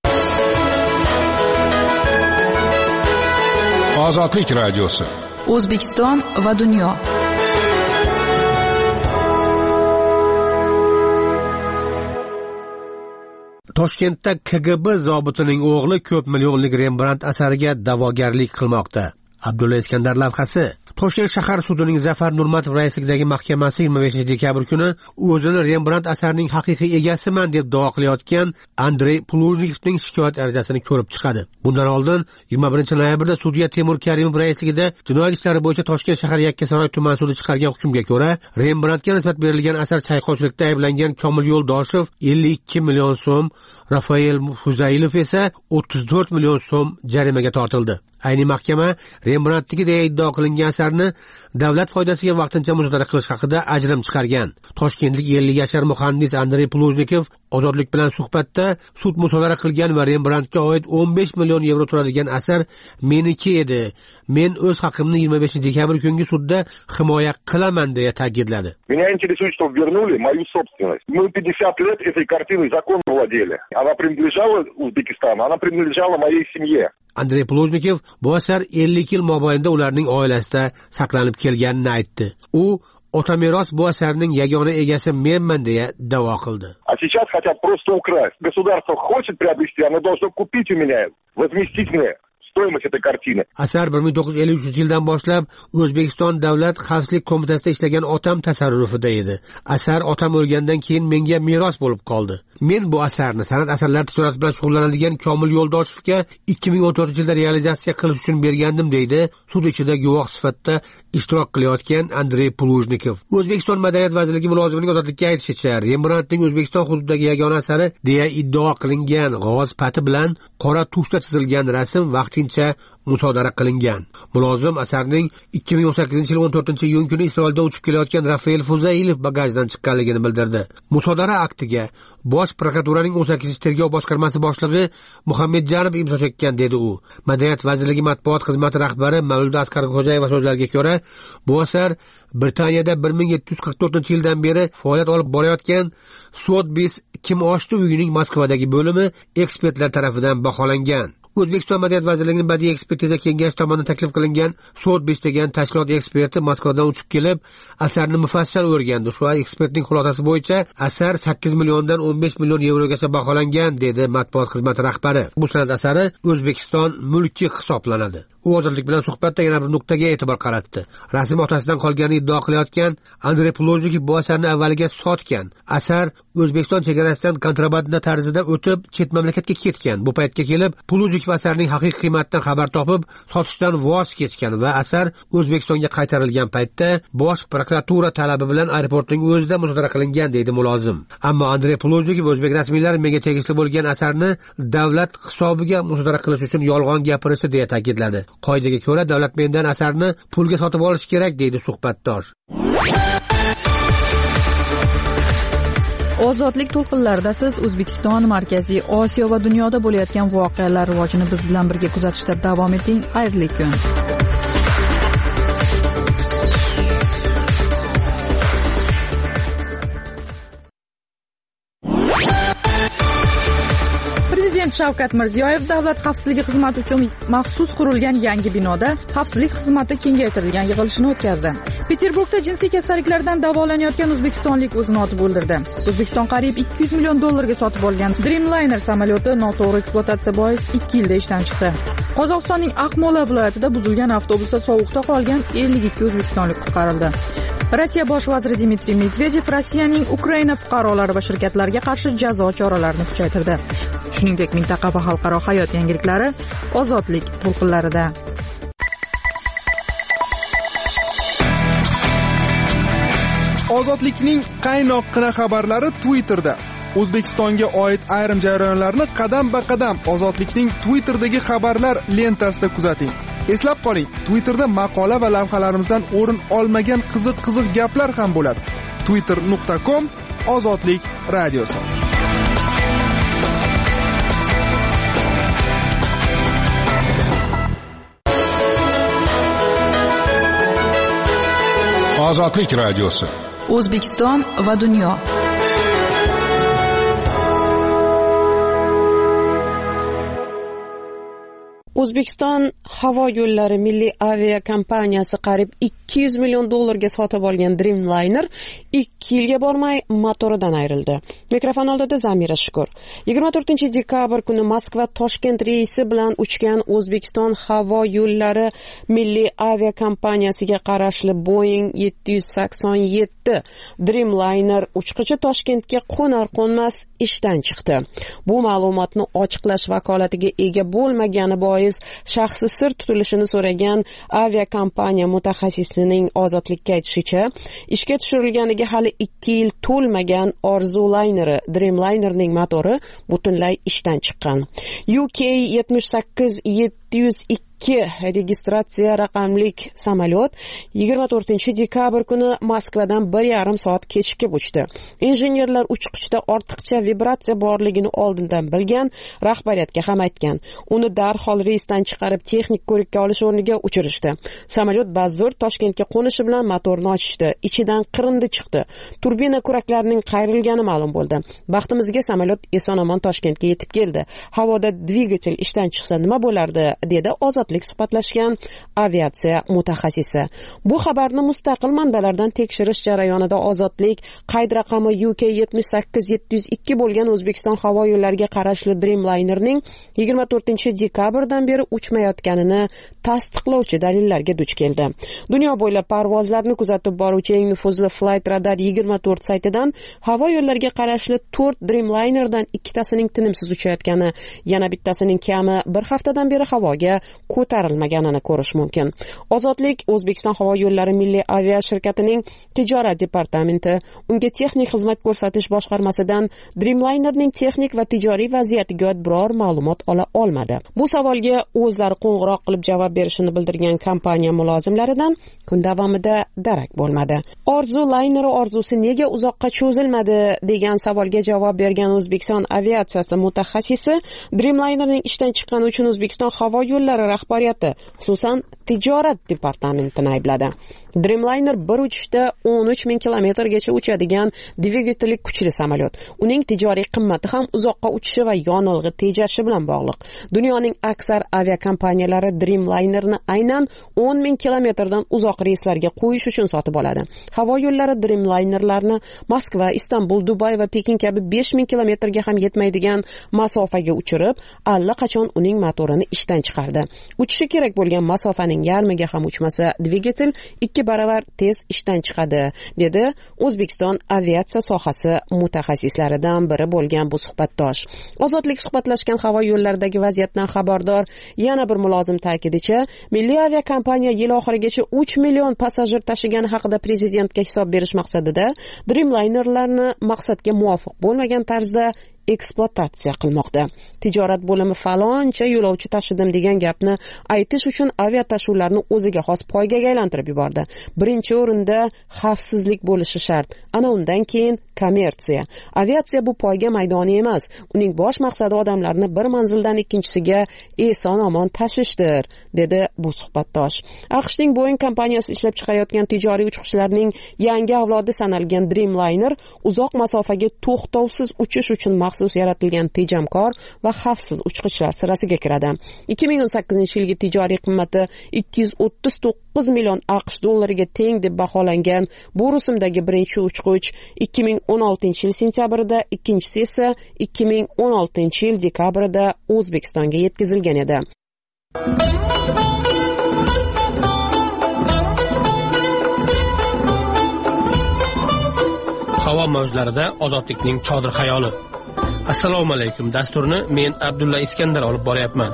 Ozodlik radiosi. O'zbekiston va dunyo. Toshkentda K G B zobitining o'g'li ko'p millionlik Rembrandt asariga da'vogarlik qilmoqda. Abdulla Iskandar lavhasi. Toshkent shahar sudining Zafar Nurmatov raisligidagi mahkamasi yigirma beshinchi dekabr kuni o'zini Rembrandt asarining haqiqiy egasiman deb da'vo qilayotgan Andrey Plujnikovning shikoyat arizasini ko'rib chiqadi. Bundan oldin yigirma birinchi noyabrda sudya Temur Karimov raisligida jinoyat ishlari bo'yicha Toshkent shahar Yakkasaroy tuman sudi chiqargan hukmga ko'ra, Rembrandtga nisbat berilgan asar chayqovchilikda ayblangan Komil Yo'ldoshev ellik ikki million so'm, Rafael Fuzailov esa o'ttiz to'rt million so'm jarimaga tortildi. Ayni mahkama Rembrandtga deya iddao qilingan asarni davlat foydasiga vaqtincha musodara qilish haqida ajrim chiqargan. Toshkentlik ellik yashar muhandis Andrey Plujnikov Ozodlik bilan suhbatda sud musodara qilgan va Rembrandtga oid o'n besh million yevro turadigan asar meniki edi. Men o'z haqimni yigirma beshinchi dekabr kungi sudda himoya qilaman deya ta'kidladi. Меня интересует, что вернули мою собственность. Мы пятьдесят лет этой картины законно владели. Она принадлежала Узбекистану, она принадлежала моей семье. Andrey Plujnikov bu asar ellik yil mobaynida ularning oilasida saqlanib kelganini aytdi. U otameros bu asarning yagona egasi menman deya da'vo qildi. А сейчас хотят просто украсть. Государство хочет приобрести, оно должно купить у меня, возместить мне стоимость этой картины. Asar bir ming to'qqiz yuz ellik uchinchi yildan boshlab O'zbekiston Davlat xavfsizlik qo'mitasida ishlagan otam tasarrufida edi. Asar otam o'lgandan keyin menga meros bo'lib qoldi. Men bu asarni san'at asarlari tijorati bilan shug'ullanadigan Komil Yo'ldoshevga ikki ming o'n to'rtinchi yilda realizatsiya qilish uchun bergandim, deydi sud ichida guvoh sifatida ishtirok qilayotgan Andrey Plujnikov. O'zbekiston Madaniyat vazirligi mulozimining ozodlikka aytishicha, Rembrandtning O'zbekiston hududidagi yagona asari deya iddao qilingan g'oz pati bilan qora tushda chizilgan rasm vaqtincha musodara qilingan. Mulozim asarning ikki ming o'n sakkizinchi yil o'n to'rtinchi iyun kuni Isroilda uchib kelayotgan Rafael Fuzailov bagajdan chiqqanligini bildirdi. Musodara aktiga Bosh prokuraturaning o'n sakkizinchi tergov boshqarmasi boshlig'i Muhammadjanov imzo chekkan, dedi u. Madaniyat vazirligi matbuot xizmati rahbari Mavluda Asqarxo'jayeva so'zlariga ko'ra, bu asar Britaniyada bir ming yetti yuz qirq to'rtinchi yildan beri faoliyat olib borayotgan Sotheby's kim oshdi uyining Moskvadagi bo'limi ekspertlar tomonidan baholangan. O'zbekiston Madaniyat vazirligining badiiy ekspertiza kengashi tomonidan taklif qilingan Sotheby's degan tashkilot eksperti Moskvadan uchib kelib, asarni mufassal o'rgandi. Shu ekspertning xulosasi bo'yicha asar sakkiz milliondan o'n besh million yevrogacha baholangan, dedi matbuot xizmati rahbari. Bu san'at asari O'zbekiston mulki hisoblanadi. U Ozodlik bilan suhbatda yana bir nuqtaga e'tibor qaratdi. Rasm otasidan qolganini iddao qilayotgan Andrey Plojnikov bu asarni avvaliga sotgan. Asar O'zbekiston chegarasidan kontrabanda tarzida o'tib, chet mamlakatga ketgan. Bu paytga kelib, Plojnikov asarning haqiqiy qiymatidan xabar topib, sotishdan voz kechgan va asar O'zbekistonga qaytarilgan paytda bosh prokuratura talabi bilan aeroportning o'zida musodara qilingan, deydi mulozim. Ammo Andrey Plojnikov o'zbek rasmiylari menga tegishli bo'lgan asarni davlat hisobiga musodara qilish uchun yolg'on gapirishi, deya ta'kidladi. Qoidaga ko'ra davlat mendan asarni pulga sotib olish kerak, deydi suhbatdosh. Ozodlik to'lqinlarida siz O'zbekiston, Markaziy Osiyo va dunyoda bo'layotgan voqealar rivojini biz bilan birga kuzatishda davom eting. Xayrli kun. Prezident Shavkat Mirziyoyev davlat xavfsizligi xizmati uchun maxsus qurilgan yangi binoda xavfsizlik xizmati kengaytirilgan yig'ilishini o'tkazdi. Peterburgda jinsiy kasalliklardan davolanayotgan o'zbekistonlik o'zini otib o'ldirdi. O'zbekiston qariyb ikki yuz million dollarga sotib olgan Dreamliner samolyoti noto'g'ri ekspluatatsiya bois ikki yilda ishdan chiqdi. Qozog'istonning Aqmola viloyatida buzilgan avtobusda sovuqda qolgan ellik ikki o'zbekistonlik qutqarildi. Rossiya bosh vaziri Dmitriy Medvedev Rossiyaning Ukraina fuqarolari va shirkatlariga qarshi jazo choralarini kuchaytirdi. Shuningdek, mintaqa va xalqaro hayot yangiliklari Ozodlik to'lqinlarida. Ozodlikning qaynoqqina xabarlari Twitterda. O'zbekistonga oid ayrim jarayonlarni qadam-ba-qadam Ozodlikning Twitterdagi xabarlar lentasida kuzating. Eslab qoling, Twitterda maqola va lavhalarimizdan o'rin olmagan qiziq-qiziq gaplar ham bo'ladi. twitter nuqta com Ozodlik radiosi. Ozodlik radiosi. O'zbekiston va dunyo. O'zbekiston havo yo'llari milliy avia kompaniyasi qariyb ikki yuz million dollarga sotib olgan Dreamliner ikki yilga bormay motoridan ayrildi. Mikrofon oldida Zamira Shukur. yigirma to'rtinchi dekabr kuni Moskva Toshkent reysi bilan uchgan O'zbekiston havo yo'llari milliy avia kompaniyasiga qarashli Boeing yetti yuz sakson yetti Dreamliner uchqichi Toshkentga qo'nar-qo'nmas ishdan chiqdi. Bu ma'lumotni ochiqlash vakolatiga ega bo'lmagani bois shaxsi sir tutilishini so'ragan aviakompaniya mutaxassisining Ozodlikka aytishicha, ishga tushirilganiga hali ikki yil to'lmagan Orzu layneri Dreamlinerning motori butunlay ishdan chiqqan. U K yetmish sakkiz yetti yuz ikki registratsiya raqamlik samolyot yigirma to'rtinchi dekabr kuni Moskvadan bir yarim soat kechikib uchdi. Injenerlar uchqichda ortiqcha vibratsiya borligini oldindan bilgan, rahbariyatga ham aytgan. Uni darhol reysdan chiqarib texnik ko'rikka olish o'rniga uchirishdi. Samolyot bazo'r Toshkentga qo'nishi bilan motorni ochishdi. Ichidan qirindi chiqdi. Turbina kuraklarining qayrilgani ma'lum bo'ldi. Baxtimizga samolyot eson-omon Toshkentga yetib keldi. Havoda dvigatel ishdan chiqsa nima bo'lardi, dedi Ozodlik suhbatlashgan aviatsiya mutaxassisi. Bu xabarni mustaqil manbalardan tekshirish jarayonida Ozodlik qayd raqami U K yetmish sakkiz yetti yuz ikki bo'lgan O'zbekiston havo yo'llariga qarashli Dreamlinerning yigirma to'rtinchi dekabrdan beri uchmayotganini tasdiqlovchi dalillarga duch keldi. Dunyo bo'ylab parvozlarni kuzatib boruvchi eng nufuzli Flight Radar yigirma to'rt saytidan havo yo'llariga qarashli to'rt Dreamlinerdan ikkitasining tinimsiz uchayotgani, yana bittasining kami bir haftadan beri havoga ko'tarilmaganini ko'rish mumkin. Ozodlik O'zbekiston havo yo'llari milliy avia shirkatining tijorat departamenti unga texnik xizmat ko'rsatish boshqarmasidan Dreamlinerning texnik va tijoriy vaziyatiga oid biror ma'lumot ola olmadi. Bu savolga o'zlari qo'ng'iroq qilib javob berishini bildirgan kompaniya mulozimlaridan kun davomida darak bo'lmadi. Orzu layneri orzusi nega uzoqqa cho'zilmadi degan savolga javob bergan O'zbekiston aviatsiyasi mutaxassisi Dreamlinerning ishdan chiqqani uchun O'zbekiston havo yo'llari rahbariyati, xususan tijorat departamentini aybladi. Dreamliner bir uchishda o'n uch ming kilometrgacha uchadigan dvigateli kuchli samolyot. Uning tijoriy qimmati ham uzoqqa uchishi va yonilg'i tejashi bilan bog'liq. Dunyoning aksar aviakompaniyalari Dreamlinerni aynan o'n ming kilometrdan uzoq reyslarga qo'yish uchun sotib oladi. Havo yo'llari Dreamlinerlarni Moskva, Istanbul, Dubay va Pekin kabi besh ming kilometrga ham yetmaydigan masofaga uchirib, allaqachon uning motorini ishdan chiqardi. Uchishi kerak bo'lgan masofaning yarmiga ham uchmasa, dvigatel ikki baravar tez ishdan chiqadi, dedi O'zbekiston aviatsiya sohasi mutaxassislaridan biri bo'lgan bu suhbatdosh. Ozodlik suhbatlashgan havo yo'llaridagi vaziyatdan xabardor yana bir mulozim ta'kidicha, milliy aviakompaniya yil oxirigacha uch million passajir tashigani haqida prezidentga hisob berish maqsadida Dreamlinerlarni maqsadga muvofiq bo'lmagan tarzda ekspluatatsiya qilmoqda. Tijorat bo'limi faloncha yo'lovchi tashidim degan gapni aytish uchun aviatashuvlarni o'ziga xos poygaga aylantirib yubordi. Birinchi o'rinda xavfsizlik bo'lishi shart. Ana undan keyin kommersiya. Aviatsiya bu poyga maydoni emas. Uning bosh maqsadi odamlarni bir manzildan ikkinchisiga eson-omon tashishdir, dedi bu suhbatdosh. AQShning Boeing kompaniyasi ishlab chiqarayotgan tijoriy uchqishlarning yangi avlodi sanalgan Dreamliner uzoq masofaga to'xtovsiz uchish uchun maxsus yaratilgan tejamkor va xavfsiz uchqishlar sirasiga kiradi. ikki ming o'n sakkizinchi yilgi tijoriy qimmati ikki yuz o'ttiz to'qqiz million AQSh dollariga teng deb baholangan bu rusumdagi birinchi uchqich ikki ming o'n oltinchi yil sentyabrida, ikkinchisi esa ikki ming o'n oltinchi yil dekabrida O'zbekistonga yetkazilgan edi. Havo mavjlarida ozodlikning chodir xayoli. Assalomu alaykum. Dasturni men Abdulla Iskandar olib boryapman.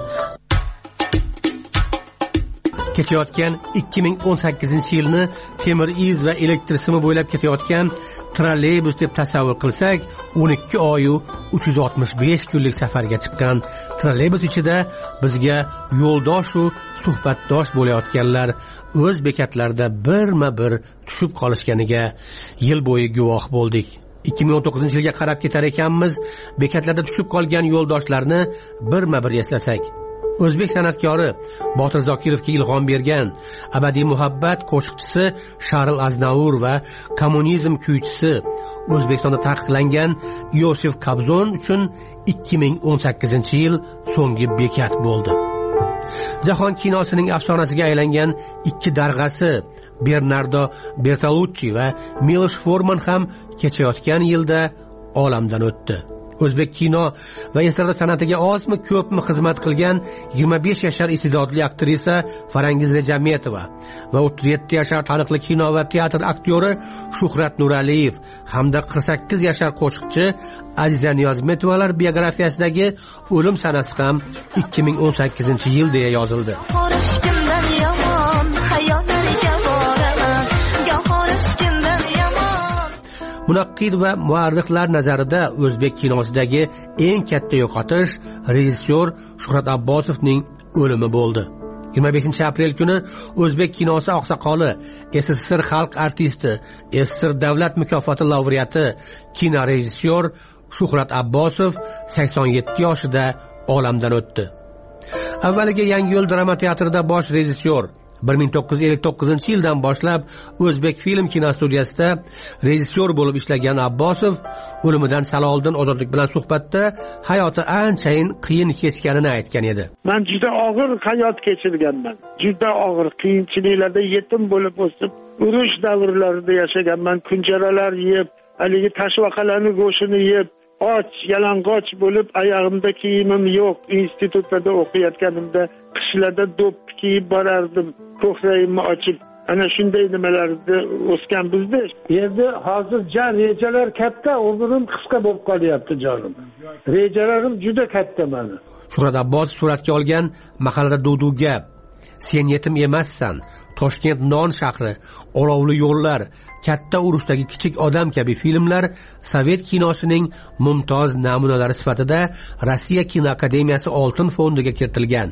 Ketayotgan ikki ming o'n sakkizinchi yilni temir iz va elektr simi bo'ylab ketayotgan trolleybus deb tasavvur qilsak, o'n ikki oy u uch yuz oltmish besh kunlik safarga chiqqan trolleybus ichida bizga yo'ldosh u suhbatdosh bo'layotganlar o'z bekatlarida birma-bir tushib qolishganiga yil bo'yi guvoh bo'ldik. ikki ming o'n to'qqizinchi yilga qarab ketar ekanmiz, bekatlarda tushib qolgan yo'ldoshlarni birma-bir eslasak. O'zbek san'atkori Botir Zokirovga ilhom bergan abadiy muhabbat qo'shiqchisi Sharl Aznavur va kommunizm kuychisi O'zbekistonda taqiqlangan Yosef Kobzon uchun ikki ming o'n sakkizinchi yil so'nggi bekat bo'ldi. Jahon kinosining afsonasiga aylangan ikki darg'asi Bernardo Bertolucci va Milosh Forman ham kechayotgan yilda olamdan o'tdi. O'zbek kino va estrada san'atiga ozmi ko'pmi xizmat qilgan yigirma besh yashar iste'dodli aktrisa Farangiz Rejametova va o'ttiz yetti yashar taniqli kino va teatr aktyori Shuhrat Nuraliyev hamda qirq sakkiz yashar qo'shiqchi Aziza Niyozmetovalar biografiyasidagi o'lim sanasi ham ikki ming o'n sakkizinchi yil deya yozildi. Munaqqid va muarrixlar nazarida o'zbek kinosidagi eng katta yo'qotish rejissyor Shuhrat Abbosovning o'limi bo'ldi. yigirma beshinchi aprel kuni o'zbek kinosi oqsoqoli, S S S R xalq artisti, S S S R davlat mukofoti laureati, kino rejissyor Shuhrat Abbosov sakson yetti yoshida olamdan o'tdi. Avvaliga Yangiyo'l drama teatrida bosh rejissyor, bir ming to'qqiz yuz ellik to'qqizinchi yildan boshlab O'zbek film kinostudiyasida rejissyor bo'lib ishlagan Abbosov o'limidan sal oldin Ozodlik bilan suhbatda hayoti anchayin qiyin kechganini aytgan edi. Men juda og'ir hayot kechirganman. Juda og'ir qiyinchiliklarda yetim bo'lib o'sib, urush davrlarida yashaganman. Kunjaralar yeb, haligi tashvaqalarning go'shini yeb, och, yalang'och bo'lib, oyog'imda kiyimim yo'q. Institutda o'qiyotganimda qishlarda do'p kiyib borardim, ko'kragimni ochib. Ana shunday nimalarda o'sgan bizda. Endi hozir jan rejalar katta, umrim qisqa bo'lib qolyapti jonim. Rejalarim juda katta meni. Shuhrat Abbosov suratga olgan mahallada duv-duv gap, Sen yetim emassan, Toshkent non shahri, Olovli yo'llar, Katta urushdagi kichik odam kabi filmlar Sovet kinosining mumtoz namunalari sifatida Rossiya kino akademiyasi oltin fondiga kiritilgan.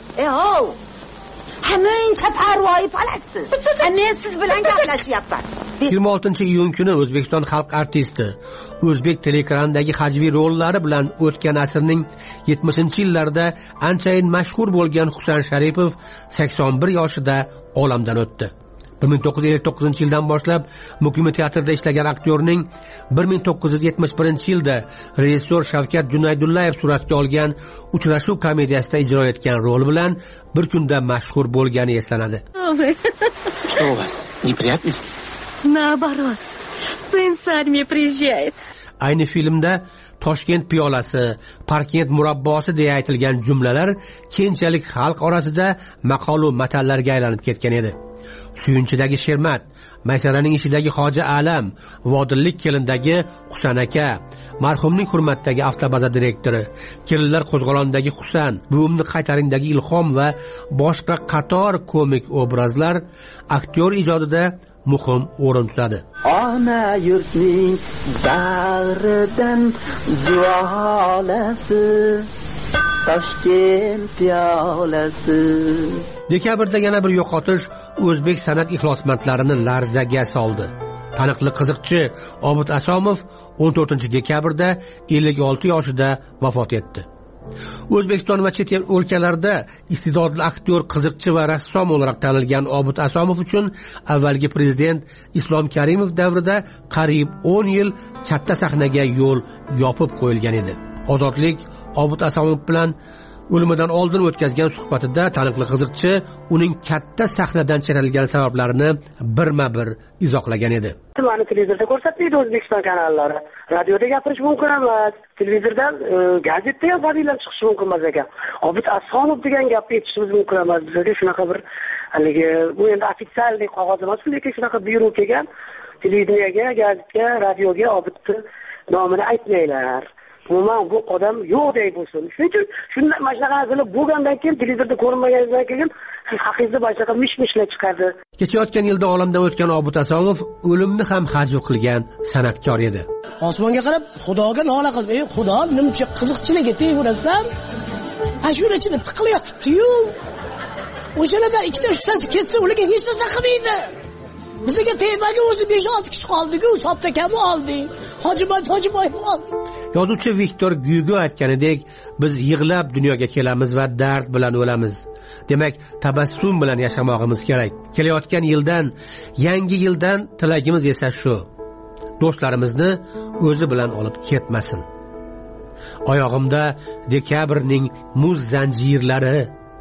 Ey, hamon chaparvoyi palasiz. Men siz bilan gaplashyapman. yigirma oltinchi iyun kuni O'zbekiston xalq artisti, o'zbek teleekranidagi hajviy rollari bilan o'tgan asrning yetmishinchi yillarida anchayin mashhur bo'lgan Husan Sharipov sakson bir yoshida olamdan o'tdi. bir ming to'qqiz yuz ellik to'qqizinchi yildan boshlab Muqimiy teatrda ishlagan aktyorning bir ming to'qqiz yuz yetmish birinchi yilda rejissyor Shavkat Junaydullayev suratga olgan Uchrashuv komediyasida ijro etgan rol bilan bir kunda mashhur bo'lgani eslanadi. Что у вас? Неприятности? Наоборот. Сын с армии приезжает. Ayni filmda Toshkent piyolasi, Parkent murabbosi deya aytilgan jumlalar keyinchalik xalq orasida maqolu matallarga aylanib ketgan edi. Suyunchidagi Shermat, Maysaraning ishidagi Hoji Alam, Vodillik kelindagi Husan aka, marhumning hurmatdagi avtobaza direktori, Kelinlar qo'zg'olonidagi Husan, Buvimni qaytaringdagi Ilhom va boshqa qator komik obrazlar aktyor ijodida muhim o'rin tutadi. Ona yurtning bag'ridan zuolasi, Toshkent piyolasi. Dekabrda yana bir yo'qotish o'zbek san'at ixlosmandlarini larzaga soldi. Taniqli qiziqchi Obid Asomov o'n to'rtinchi dekabrda ellik olti yoshida vafot etdi. O'zbekiston va chet el o'lkalarda iste'dodli aktyor, qiziqchi va rassom olarak tanilgan Obid Asomov uchun avvalgi prezident Islom Karimov davrida qariyb o'n yil katta sahnaga yo'l yopib qo'yilgan edi. Ozodlik Obid Asomov bilan o'limidan oldin o'tkazgan suhbatida taniqli qiziqchi uning katta sahnadan chetlashgan sabablarini birma-bir izohlagan edi. Mana televizorda ko'rsatmaydi O'zbekiston kanallari. Radioda gapirish mumkin emas. Televizordan, gazetda ham fazillar chiqishi mumkin emas ekan. Obid Asomov degan gapni aytishimiz mumkin emas. Bizga shunaqa bir haligi bu endi ofitsialniy qog'oz emas, lekin shunaqa buyruq kelgan. Televiziyaga, gazetga, radioga Obidni nomini aytmanglar. Umuman bu odam yo'qday bo'lsin. Shuning uchun shunday mana shunaqa narsalar bo'lgandan keyin televizorda ko'rinmaganidan keyin siz haqingizda boshqa mish-mishlar chiqadi. Kechayotgan yilda olamdan o'tgan Obid Asomov o'limni ham hajv qilgan san'atkor edi. Osmonga qarab Xudoga nola qilib, "Ey Xudo, nimcha qiziqchilikka tegurasan?" Ashura ichida tiqilib yotibdi-yu. O'shalardan ikkita uchtasi ketsa, ularga hech narsa qilmaydi. Bizga tegmaga o'zi besh olti kishi qoldi-ku, Sopda kami oldi. Hojiboy Hojiboy oldi. Yozuvchi Viktor Gyugo aytganidek, biz yig'lab dunyoga kelamiz va dard bilan o'lamiz. Demak, tabassum bilan yashamog'imiz kerak. Kelayotgan yildan, yangi yildan tilagimiz esa shu. Do'stlarimizni o'zi bilan olib ketmasin. Oyog'imda dekabrning muz zanjirlari,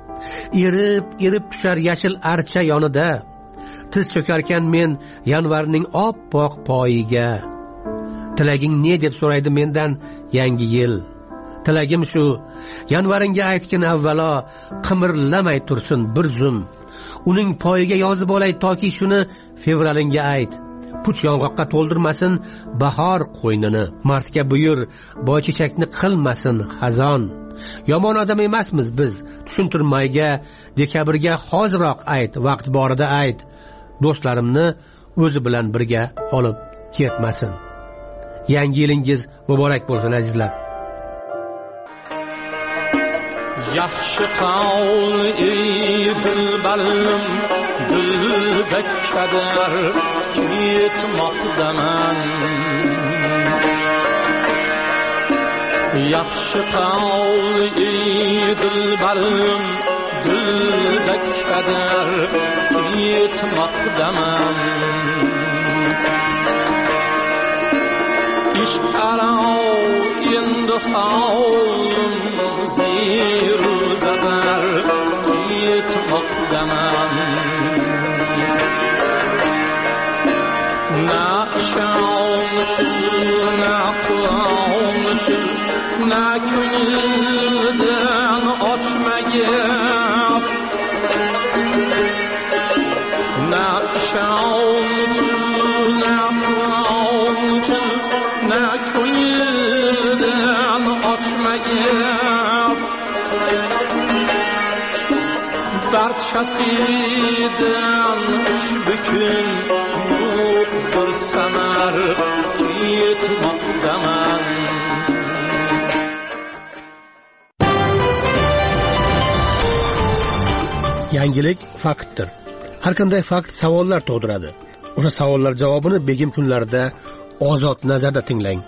erib, erib tushar yashil archa yonida. Tiz cho'karkan men yanvarning oppoq poyiga. Tilaging ne deb so'raydi mendan yangi yil. Tilagim shu, yanvaringga aytgin avvalo, qimirlamay tursin bir zum. Uning poyiga yozib olay toki shuni fevralingga ayt. Puch yong'oqqa to'ldirmasin bahor qo'ynini. Martga buyur, boychechakni qilmasin xazon. Yomon odam emasmiz biz, tushuntirmayga, dekabrga hoziroq ayt, vaqt borida ayt. Do'stlarimni o'zi bilan birga olib ketmasin. Yangi yilingiz muborak bo'lsin azizlar. Yaxshi qavl ey dilbarim, dilda kadar ketmoqdaman. Yaxshi qavl ey dilbarim, dilda kadar ketmoqdaman. Ishq arao endi havlim zeyru zadar ketmoqdaman. Na şavmuşum, na kuvavmuşum, na ko'ngildan ochmagan. Na şavmuşum, na kuvavmuşum, na ko'ngildan ochmagan. Barchasidan ushbu kun yo'q bir samar ketmoqdaman. Yangilik faktdir. Har qanday fakt savollar tug'diradi. o'sha savollar javobini Begim kunlarida Ozod nazarda tinglang.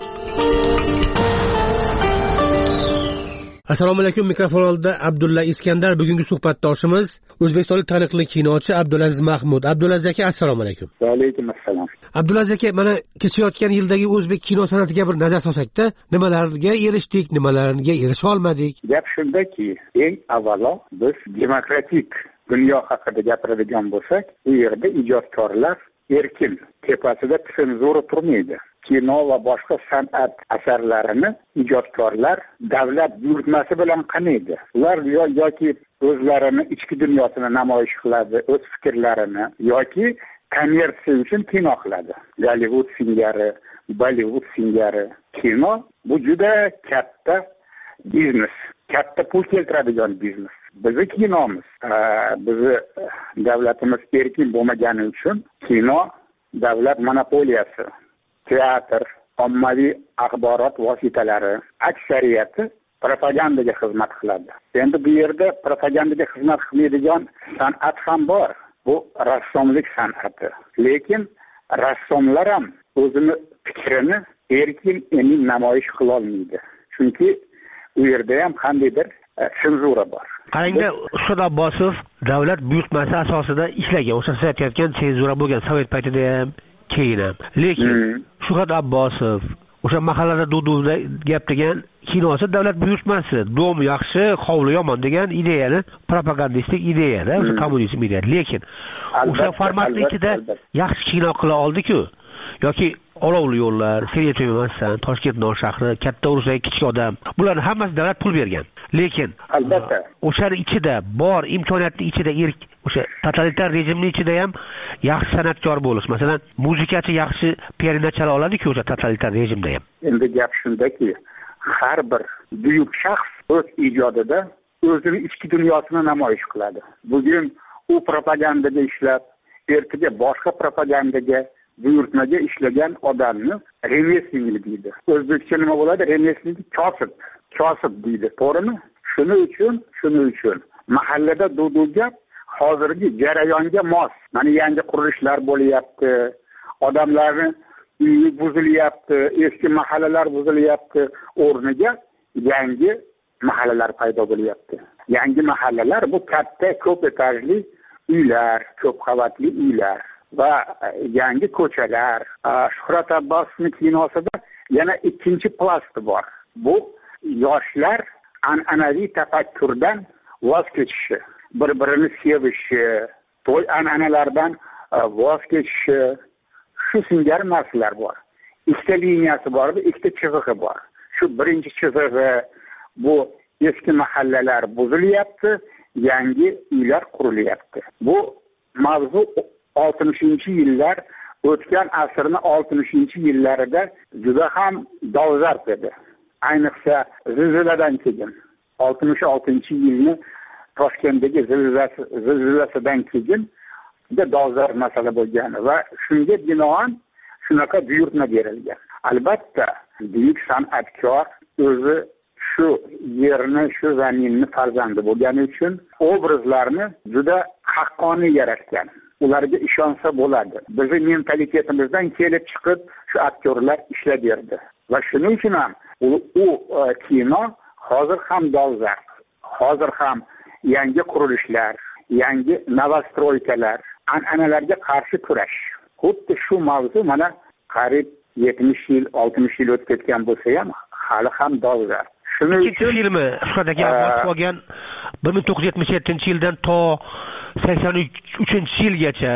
Assalomu alaykum, mikrofon oldida Abdulla Iskandar. Bugungi suhbatdoshimiz o'zbekistonlik taniqli kinochi Abdulaziz Mahmud. Abdulaziz aka, assalomu alaykum. Va alaykum assalom. Abdulaziz aka, mana kechayotgan yildagi o'zbek kino san'atiga bir nazar solsakda, nimalarga erishdik, nimalarga erisha olmadik? Gap shundaki, eng avvalo biz demokratik dunyo haqida gapiradigan bo'lsak, u yerda ijodkorlar erkin, tepasida senzura turmaydi. Kino va boshqa san'at asarlarini ijodkorlar davlat buyurtmasi bilan qanaydi. Ular yoki o'zlarini ichki dunyosini namoyish qiladi, o'z fikrlarini, yoki kommersiya uchun kino qiladi. Gollivud singari, Bollivud singari kino bu juda katta biznes, katta pul keltiradigan biznes. Bizi kinomiz, bizi davlatimiz erkin bo'lmagani uchun kino davlat monopoliyasi. Teatr, ommaviy axborot vositalari aksariyati propagandaga xizmat qiladi. Endi bu yerda propagandaga xizmat qilmaydigan san'at ham bor. Bu rassomlik san'ati. Lekin rassomlar ham o'zini fikrini erkin emin namoyish qila olmaydi. Chunki u yerda ham qandaydir senzura bor. Qarangda, Ushod Abbosov davlat buyurtmasi asosida ishlagan, o'sha siz aytayotgan senzura bo'lgan Sovet paytida ham, keyin ham. Lekin Shuhrat Abbosov o'sha mahallada duduvda gapirgan kinosi davlat buyurtmasi, dom yaxshi, hovli yomon degan ideyani, propagandistik ideyada, o'sha kommunizm ideyasi. Lekin o'sha formatning ichida yaxshi kino qila oldi-ku. Yoki Olovli yo'llar, Seriya To'ymasdan, Toshkent non shahri, Katta urushdagi kichik odam, bularning hammasi davlat pul bergan. Lekin albatta o'shaning ichida bor imkoniyatning ichida erk o'sha totalitar rejimning ichida ham yaxshi san'atkor bo'lish, masalan, muzikachi yaxshi pianino chala oladi-ku o'sha totalitar rejimda ham. Endi gap shundaki, har bir buyuk shaxs o'z ijodida o'zining ichki dunyosini namoyish qiladi. Bugun u propagandaga ishlab, ertaga boshqa propagandaga, buyurtmaga ishlagan odamni remeslik deydi. O'zbekcha nima bo'ladi? Remeslik kasb, kasb deydi. To'g'rimi? Shuning uchun, shuning uchun mahallada duduga hozirgi jarayonga mos. Mana yangi qurilishlar bo'lyapti. Odamlarning uyi buzilyapti, eski mahallalar buzilyapti. O'rniga yangi mahallalar paydo bo'lyapti. Yangi mahallalar bu katta ko'p etajli uylar, ko'p qavatli uylar va yangi ko'chalar. Shuhrat Abbosovning kinosida yana ikkinchi plast bor. Bu yoshlar an'anaviy tafakkurdan voz kechishi, bir-birini sevishi, to'y an'analardan voz kechishi, shu singari narsalar bor. Ikkita liniyasi bor, ikkita chizig'i bor. Shu birinchi chizig'i bu eski mahallalar buzilyapti, yangi uylar qurilyapti. Bu mavzu oltmishinchi yillar, o'tgan asrning oltmishinchi yillarida juda ham dolzarb edi. Ayniqsa zilziladan keyin oltmish oltinchi yilni Toshkentdagi zilzilasi zilzilasidan keyin juda dolzarb masala bo'lgan va shunga binoan shunaqa buyurtma berilgan. Albatta, buyuk san'atkor o'zi shu yerni, shu zaminni farzandi bo'lgani uchun obrazlarni juda haqqoniy yaratgan. Ularga ishonsa bo'ladi. Bizning mentalitetimizdan kelib chiqib shu aktyorlar ishlaverdi. Va shuning uchun ham u, u kino hozir ham dolzarb. Hozir ham yangi qurilishlar, yangi novostroykalar, an'analarga qarshi kurash. Xuddi shu mavzu mana qariyb yetmish yil, oltmish yil o'tib ketgan bo'lsa ham hali ham dolzarb. Shuning uchun filmi Shuhratga bo'lgan bir ming to'qqiz yuz yetmish yettinchi yildan to sakson uchinchi yilgacha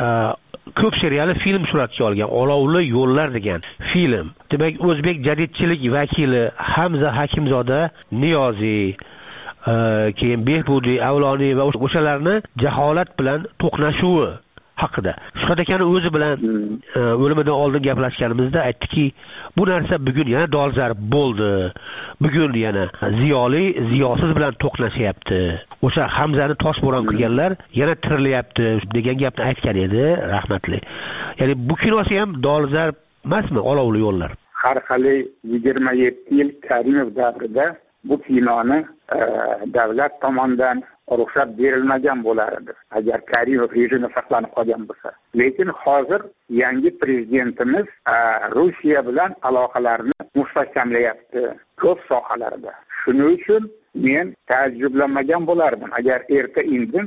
ko'p seriyali film suratga olgan. Olovli yo'llar degan film. Demak, o'zbek jadidchilik vakili Hamza Hakimzoda, Niyoziy, keyin Behbudiy, Avloniy va o'shalarni jaholat bilan to'qnashuvi haqida. Shuhrat akani o'zi bilan o'limidan oldin gaplashganimizda aytdiki, bu narsa bugun yana dolzarb bo'ldi. Bugun yana ziyoli ziyosiz bilan to'qnashyapti. O'sha Hamzani toshbo'ron qilganlar yana tirilyapti degan gapni aytgan edi, rahmatli. Ya'ni bu kinosi ham dolzarb emasmi, Olovli yo'llar? Har qalay yigirma yetti yil Karimov davrida bu kinoni e, davlat tomonidan ruxsat berilmagan bo'lar edi agar Karimov rejimi saqlanib qolgan bo'lsa. Lekin hozir yangi prezidentimiz e, Rossiya bilan aloqalarni mustahkamlayapti ko'p sohalarda. Shuning uchun men taajjublanmagan bo'lardim agar erta indin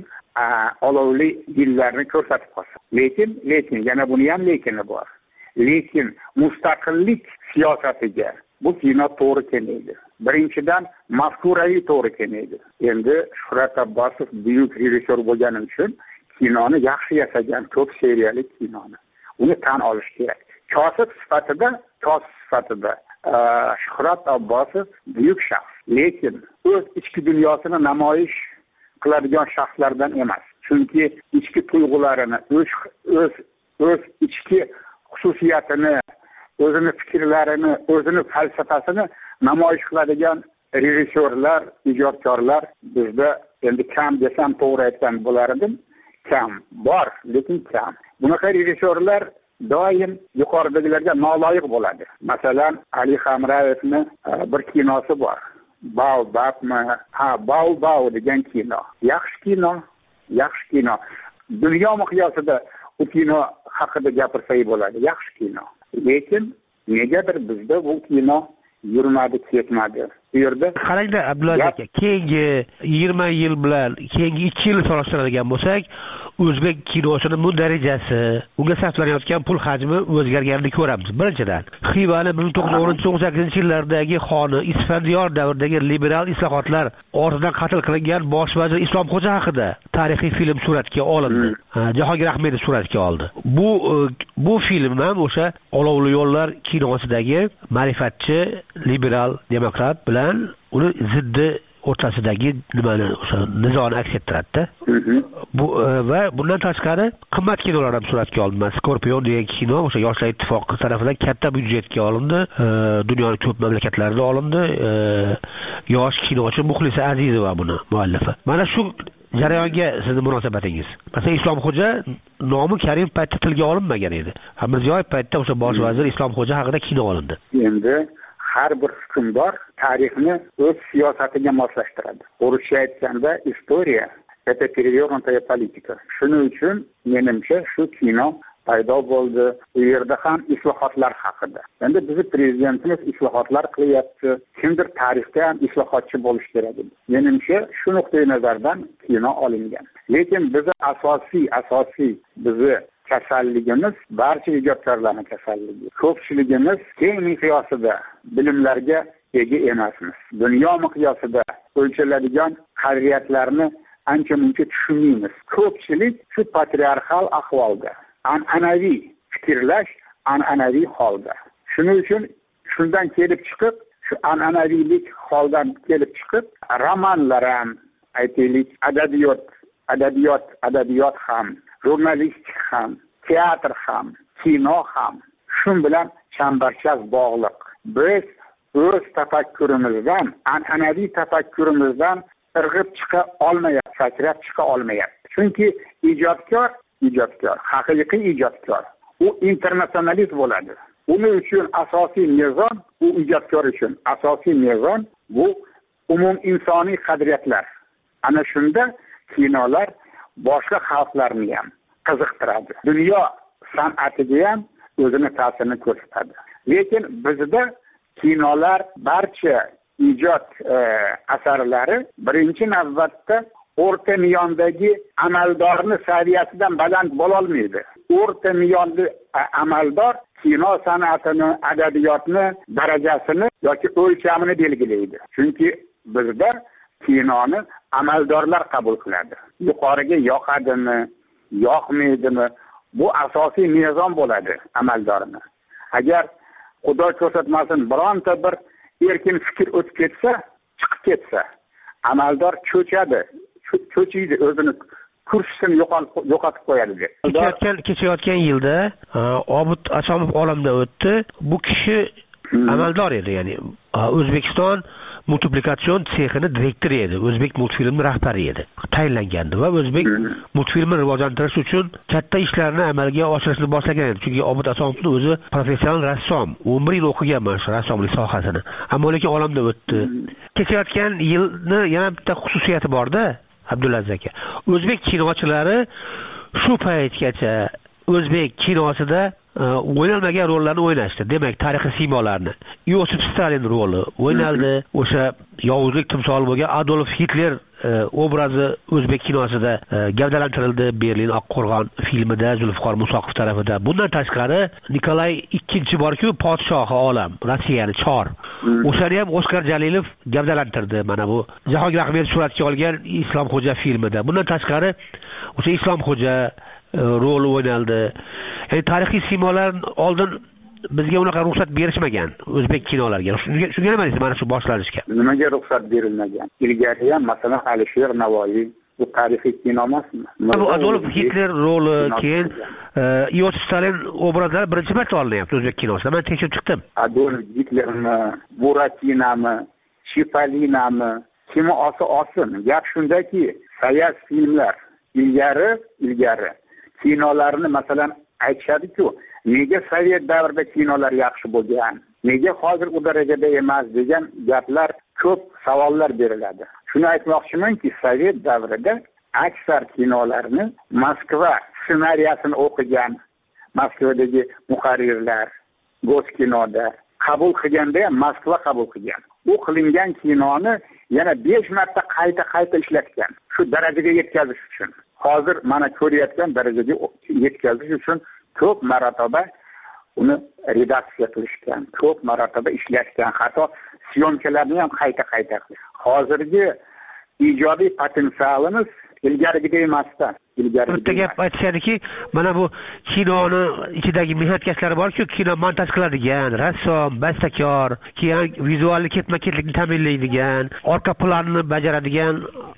olovli yillarni ko'rsatib qolsa. Lekin lekin yana buni ham lekini bor. Lekin mustaqillik siyosatiga bu kino to'g'ri kelmaydi. Birinchidan mafkuraviy to'g'ri kelmaydi. Endi Shuhrat Abbosov buyuk rejissyor bo'lgani uchun kinoni yaxshi yasagan, ko'p seriyali kinoni. Uni tan olish kerak. Kosib sifatida, kosib sifatida Shuhrat Abbosov buyuk shaxs. Lekin o'z ichki dunyosini namoyish qiladigan shaxslardan emas. Chunki ichki tuyg'ularini, o'z o'z o'z ichki xususiyatini, o'zini fikrlarini, o'zini falsafasini namoyish qiladigan rejissyorlar, ijodkorlar bizda endi kam desam to'g'ri aytgan bo'lardim. Kam bor, lekin kam. Bunaqa rejissyorlar doim yuqoridagilarga noloyiq bo'ladi. Masalan, Ali Hamrayevni bir kinosi bor. Baobabmi? Ha, Baobab degan kino. Yaxshi kino, yaxshi kino. Dunyo miqyosida u kino haqida gapirsak bo'ladi. Yaxshi kino. Lekin negadir bizda bu kino yurmadi, ketmadi. Bu yerda qarangda Abdulaziz aka, keyingi yigirma yil bilan keyingi ikki yil solishtiradigan bo'lsak, o'zbek kinosining bu darajasi, unga sarflanayotgan pul hajmi o'zgarganini ko'ramiz. Birinchidan, Xivani ming to'qqiz yuz o'n to'qqiz sakkizinchi yillardagi xoni, Isfandiyor davridagi liberal islohotlar ortidan qatl qilingan bosh vazir Islomxo'ja haqida tarixiy film suratga olindi. Jahongir Ahmedov suratga oldi. Bu bu film ham o'sha Olovli yo'llar kinosidagi ma'rifatchi liberal demokrat bilan uni ziddi o'rtasidagi nimani o'sha nizoni aks ettiradi. Bu va bundan tashqari qimmat kinolar ham suratga olindi. Skorpion degan kino o'sha Yoshlar ittifoqi tomonidan katta byudjetga olindi. Dunyoning ko'p mamlakatlarida olindi. Yosh kinochi Muxlisa Azizova buni muallifi. Mana shu jarayonga sizning munosabatingiz. Masalan, Islomxo'ja nomi Karim paytda tilga olinmagan edi. Mirziyoyev paytda o'sha bosh vazir Islomxo'ja haqida kino olindi. Endi har bir hukmdor tarixni o'z siyosatiga moslashtiradi. O'rischa aytganda, istoriya это перевернутая politika. Shuning uchun menimcha shu kino paydo bo'ldi. U yerda ham islohotlar haqida. Endi bizning prezidentimiz islohotlar qilyapti. Kimdir tarixda ham islohotchi bo'lish kerak edi. Menimcha shu nuqtai nazardan kino olingan. Lekin bizning asosiy asosiy bizni kasalligimiz barcha ijodkorlarning kasalligi. Ko'pchiligimiz keng miqyosida bilimlarga ega emasmiz. Dunyo miqyosida o'lchanadigan qadriyatlarni ancha-muncha tushunmaymiz. Ko'pchilik shu patriarxal ahvolda, an'anaviy fikrlash, an'anaviy holda. Shuning uchun shundan kelib chiqib, shu an'anaviylik holdan kelib chiqib, romanlar ham, aytaylik, adabiyot, adabiyot, adabiyot ham, jurnalistik ham, teatr ham, kino ham shu bilan chambarchas bog'liq. Biz o'z tafakkurimizdan, an'anaviy tafakkurimizdan irg'ib chiqa olmayapmiz, sakrab chiqa olmayapmiz. Chunki ijodkor, ijodkor, haqiqiy ijodkor, u internasionalist bo'ladi. Uning uchun asosiy mezon, u ijodkor uchun asosiy mezon bu umum insoniy qadriyatlar. Ana shunda kinolar boshqa xalqlarni ham qiziqtiradi. Dunyo san'atiga ham o'zini ta'sirini ko'rsatadi. Lekin bizda kinolar barcha ijod e, asarlari birinchi navbatda o'rta miyondagi amaldorni saviyasidan baland bo'la olmaydi. O'rta miyonli amaldor kino san'atini, adabiyotni darajasini yoki o'lchamini belgilaydi. Chunki bizda kinoni amaldorlar qabul qiladi. Yuqoriga yoqadimi, yoqmaydimi, bu asosiy mezon bo'ladi amaldorni. Agar Xudo ko'rsatmasin bironta bir erkin fikr o'tib ketsa, chiqib ketsa, amaldor cho'chadi, cho'chiydi, o'zini kursisini yo'qotib qo'yadi. Kechayotgan kechayotgan yilda Obid Asomov olamdan o'tdi. Bu kishi amaldor edi, ya'ni O'zbekiston multiplikatsion sexini direktori edi, o'zbek multfilmi rahbari edi, tayinlangandi va o'zbek multfilmini rivojlantirish uchun katta ishlarni amalga oshirishni boshlagan edi. Chunki Obid Asomovning o'zi professional rassom, o'n bir yil o'qiganman shu rassomlik sohasini. Ammo lekin olamdan o'tdi. Kechayotgan yilni yana bitta xususiyati bor-da, Abdulaziz aka. O'zbek kinochilari shu paytgacha o'zbek kinosida o'ynalmagan rollarni o'ynashdi. Demak, tarixiy siymolarni. Yosif Stalin roli o'ynaldi. O'sha yovuzlik timsoli bo'lgan Adolf Hitler obrazi o'zbek kinosida gavdalantirildi. Berlin Oqqo'rg'on filmida Zulfiqor Musoqov tarafida. Bundan tashqari Nikolay ikkinchi borku, podshohi olam, Rossiyani chor. O'shani ham Oskar Jalilov gavdalantirdi. Mana bu Jahongir Ahmedov suratga olgan Islomxo'ja filmida. Bundan tashqari o'sha Islomxo'ja roli o'ynaldi. Ya'ni tarixiy siymolar oldin bizga unaqa ruxsat berishmagan o'zbek kinolariga. Shunga shunga nima deysiz mana shu boshlanishga? Nimaga ruxsat berilmagan? Ilgari ham masalan Alisher Navoiy bu tarixiy kino emasmi? Bu Adolf Hitler roli, keyin Yosif Stalin obrazlari birinchi marta olinyapti o'zbek kinosida. Men tekshirib chiqdim. Adolf Hitlerni, Buratinami, Chipolinami kimi olsa olsin. Gap shundaki, Sovet filmlar ilgari ilgari kinolarni masalan aytishadi-ku, nega Sovet davrida kinolar yaxshi bo'lgan, nega hozir u darajada emas degan gaplar, ko'p savollar beriladi. Shuni aytmoqchimanki, Sovet davrida aksar kinolarni Moskva ssenariyasini o'qigan Moskvadagi muharrirlar Goskinoda qabul qilganda ham Moskva qabul qilgan. U qilingan kinoni yana besh marta qayta-qayta ishlatgan. Shu darajaga yetkazish uchun. Hozir mana ko'rayotgan darajaga yetkazish uchun ko'p marotaba uni redaksiya qilishgan, ko'p marotaba ishlashgan, hatto syomkalarni ham qayta-qayta qilgan. Hozirgi ijodiy potensialimiz ilgarigidek emasda. Bitta gap aytishadiki, mana bu kinoni ichidagi mehnatkashlar bor-ku, kino montaj qiladigan, rassom, bastakor, keyin vizualni ketma-ketlikni ta'minlaydigan, orqa planni bajaradigan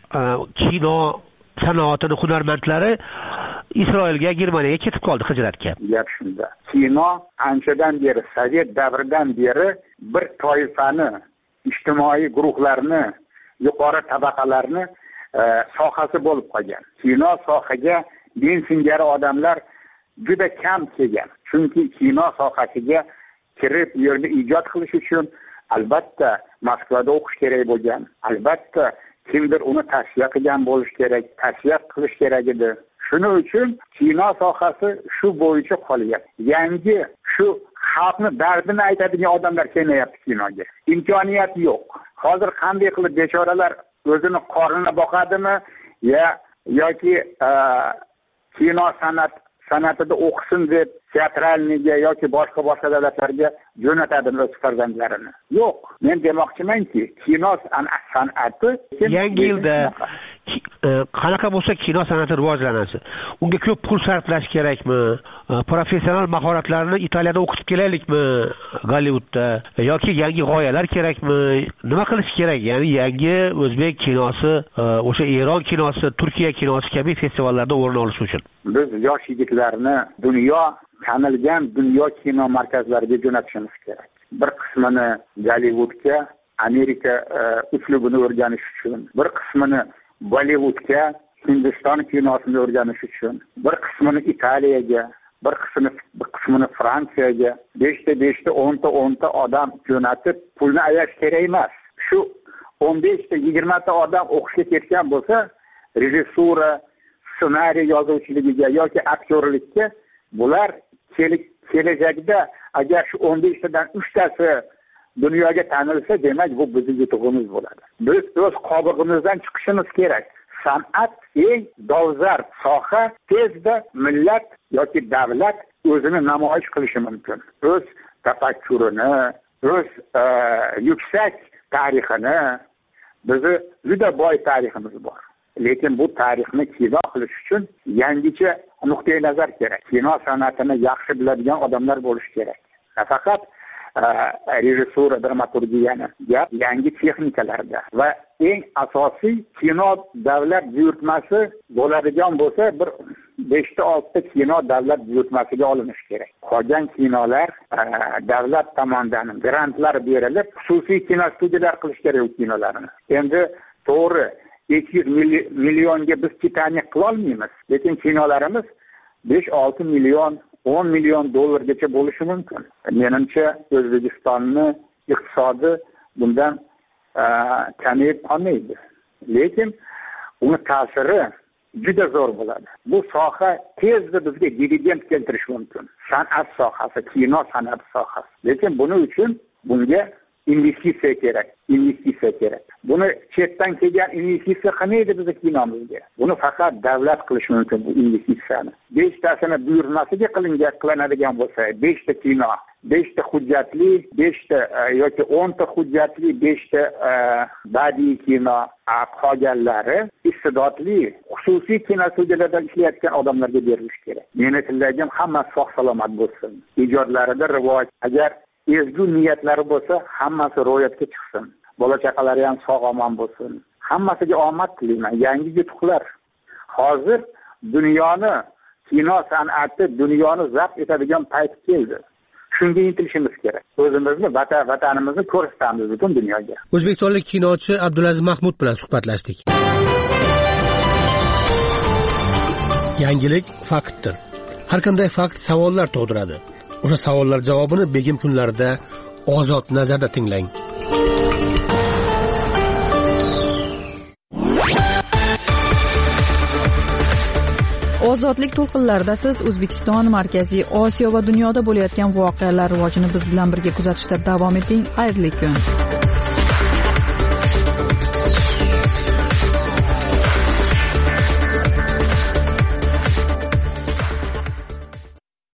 kino sanoatini hunarmandlari Isroilga, Germaniyaga ketib qoldi hijratga. Gap shunda. Kino anchadan beri, Sovet davridan beri bir toifani, ijtimoiy guruhlarni, yuqori tabaqalarni sohasi bo'lib qolgan. Kino sohaga men singari odamlar juda kam kelgan. Chunki kino sohasiga kirib, yerda ijod qilish uchun albatta Moskvada o'qish kerak bo'lgan. Albatta kimdir uni tavsiya qilgan bo'lish kerak, tavsiya qilish kerak edi. Shuning uchun kino sohasi shu bo'yicha qolyapti. Yangi shu xalqni dardini aytadigan odamlar kelmayapti kinoga. Imkoniyat yo'q. Hozir qanday qilib bechoralar o'zini qornini boqadimi ya yoki kino san'at san'atida o'qisin deb teatralniga yoki boshqa boshqa davlatlarga jo'natadimi o'z farzandlarini? Yo'q. Men demoqchimanki, kino san'ati yangi yilda qanaqa bo'lsa kino san'ati rivojlanadi. Unga ko'p pul sarflash kerakmi? Professional mahoratlarni Italiyada o'qitib kelaylikmi? Gollivudda yoki yangi g'oyalar kerakmi? Nima qilish kerak? Ya'ni yangi o'zbek kinosi, o'sha Eron kinosi, Turkiya kinosi kabi festivallarda o'rin olish uchun. Biz yosh yigitlarni dunyo tanilgan dunyo kino markazlariga jo'natishimiz kerak. Bir qismini Gollivudga, Amerika uslubini o'rganish uchun, bir qismini Bollivudga, Hindiston kinosini o'rganish uchun, bir qismini Italiyaga, bir qismini bir qismini Fransiyaga, beshta beshta o'nta o'nta odam jo'natib pulni ayash kerak emas. Shu o'n beshta yigirma ta odam o'qishga ketgan bo'lsa, rejissura, ssenariy yozuvchiligiga yoki aktyorlikka, bular kelajakda agar shu o'n beshtadan uchtasi dunyoga tanilsa, demak bu bizning yutug'imiz bo'ladi. Biz o'z qobig'imizdan chiqishimiz kerak. San'at eng dolzarb soha, tezda millat yoki davlat o'zini namoyish qilishi mumkin. O'z tafakkurini, o'z yuksak tarixini, bizni juda boy tariximiz bor. Lekin bu tarixni kino qilish uchun yangicha nuqtai nazar kerak. Kino san'atini yaxshi biladigan odamlar bo'lish kerak. Faqat rejissura, dramaturgiyani gap yangi texnikalarda va eng asosiy kino davlat buyurtmasi bo'ladigan bo'lsa, bir beshta oltita kino davlat buyurtmasiga olinishi kerak. qolgan kinolar davlat tomonidan grantlar berilib xususiy kinostudiyalar qilish kerak u kinolarni. Endi to'g'ri ikki yuz millionga biz Titanik qila olmaymiz, lekin kinolarimiz besh olti million, o'n million dollargacha bo'lishi mumkin. Menimcha O'zbekistonni iqtisodi bundan kamayib qolmaydi. Lekin uni ta'siri juda zo'r bo'ladi. Bu soha tezda bizga dividend keltirishi mumkin. San'at sohasi, kino san'at sohasi. Lekin buning uchun bunga investitsiya kerak, investitsiya kerak. Buni chetdan kelgan investitsiya qilmaydi bizning kinomizga. Buni faqat davlat qilishi mumkin bu investitsiyani. beshtasini buyurmasiga qilingan qilinadigan bo'lsa, beshta kino, beshta hujjatli, beshta yoki o'nta hujjatli, beshta badiiy kino qolganlari iste'dodli xususiy kinostudiyalarda ishlayotgan odamlarga berilishi kerak. Meni tilagim hammasi sog' salomat bo'lsin. Ijodlarida rivoj, agar ezgu niyatlari bo'lsa, hammasi ro'yobga chiqsin. Bola chaqalari ham sog' omon bo'lsin. Hammasiga omad tilayman, yangi yutuqlar. Hozir dunyoni kino san'ati dunyoni zabt etadigan payt keldi. Shunga intilishimiz kerak. O'zimizni, vatanimizni ko'rsatamiz butun dunyoga. O'zbekistonlik kinochi Abdulaziz Mahmud bilan suhbatlashdik. Yangilik faktdir. Har qanday fakt savollar tug'diradi. O'sha savollar javobini begim kunlarida Ozod nazarda tinglang. Ozodlik to'lqinlarida siz O'zbekiston, Markaziy Osiyo va dunyoda bo'layotgan voqealar rivojini biz bilan birga kuzatishda davom eting. Xayrli kun.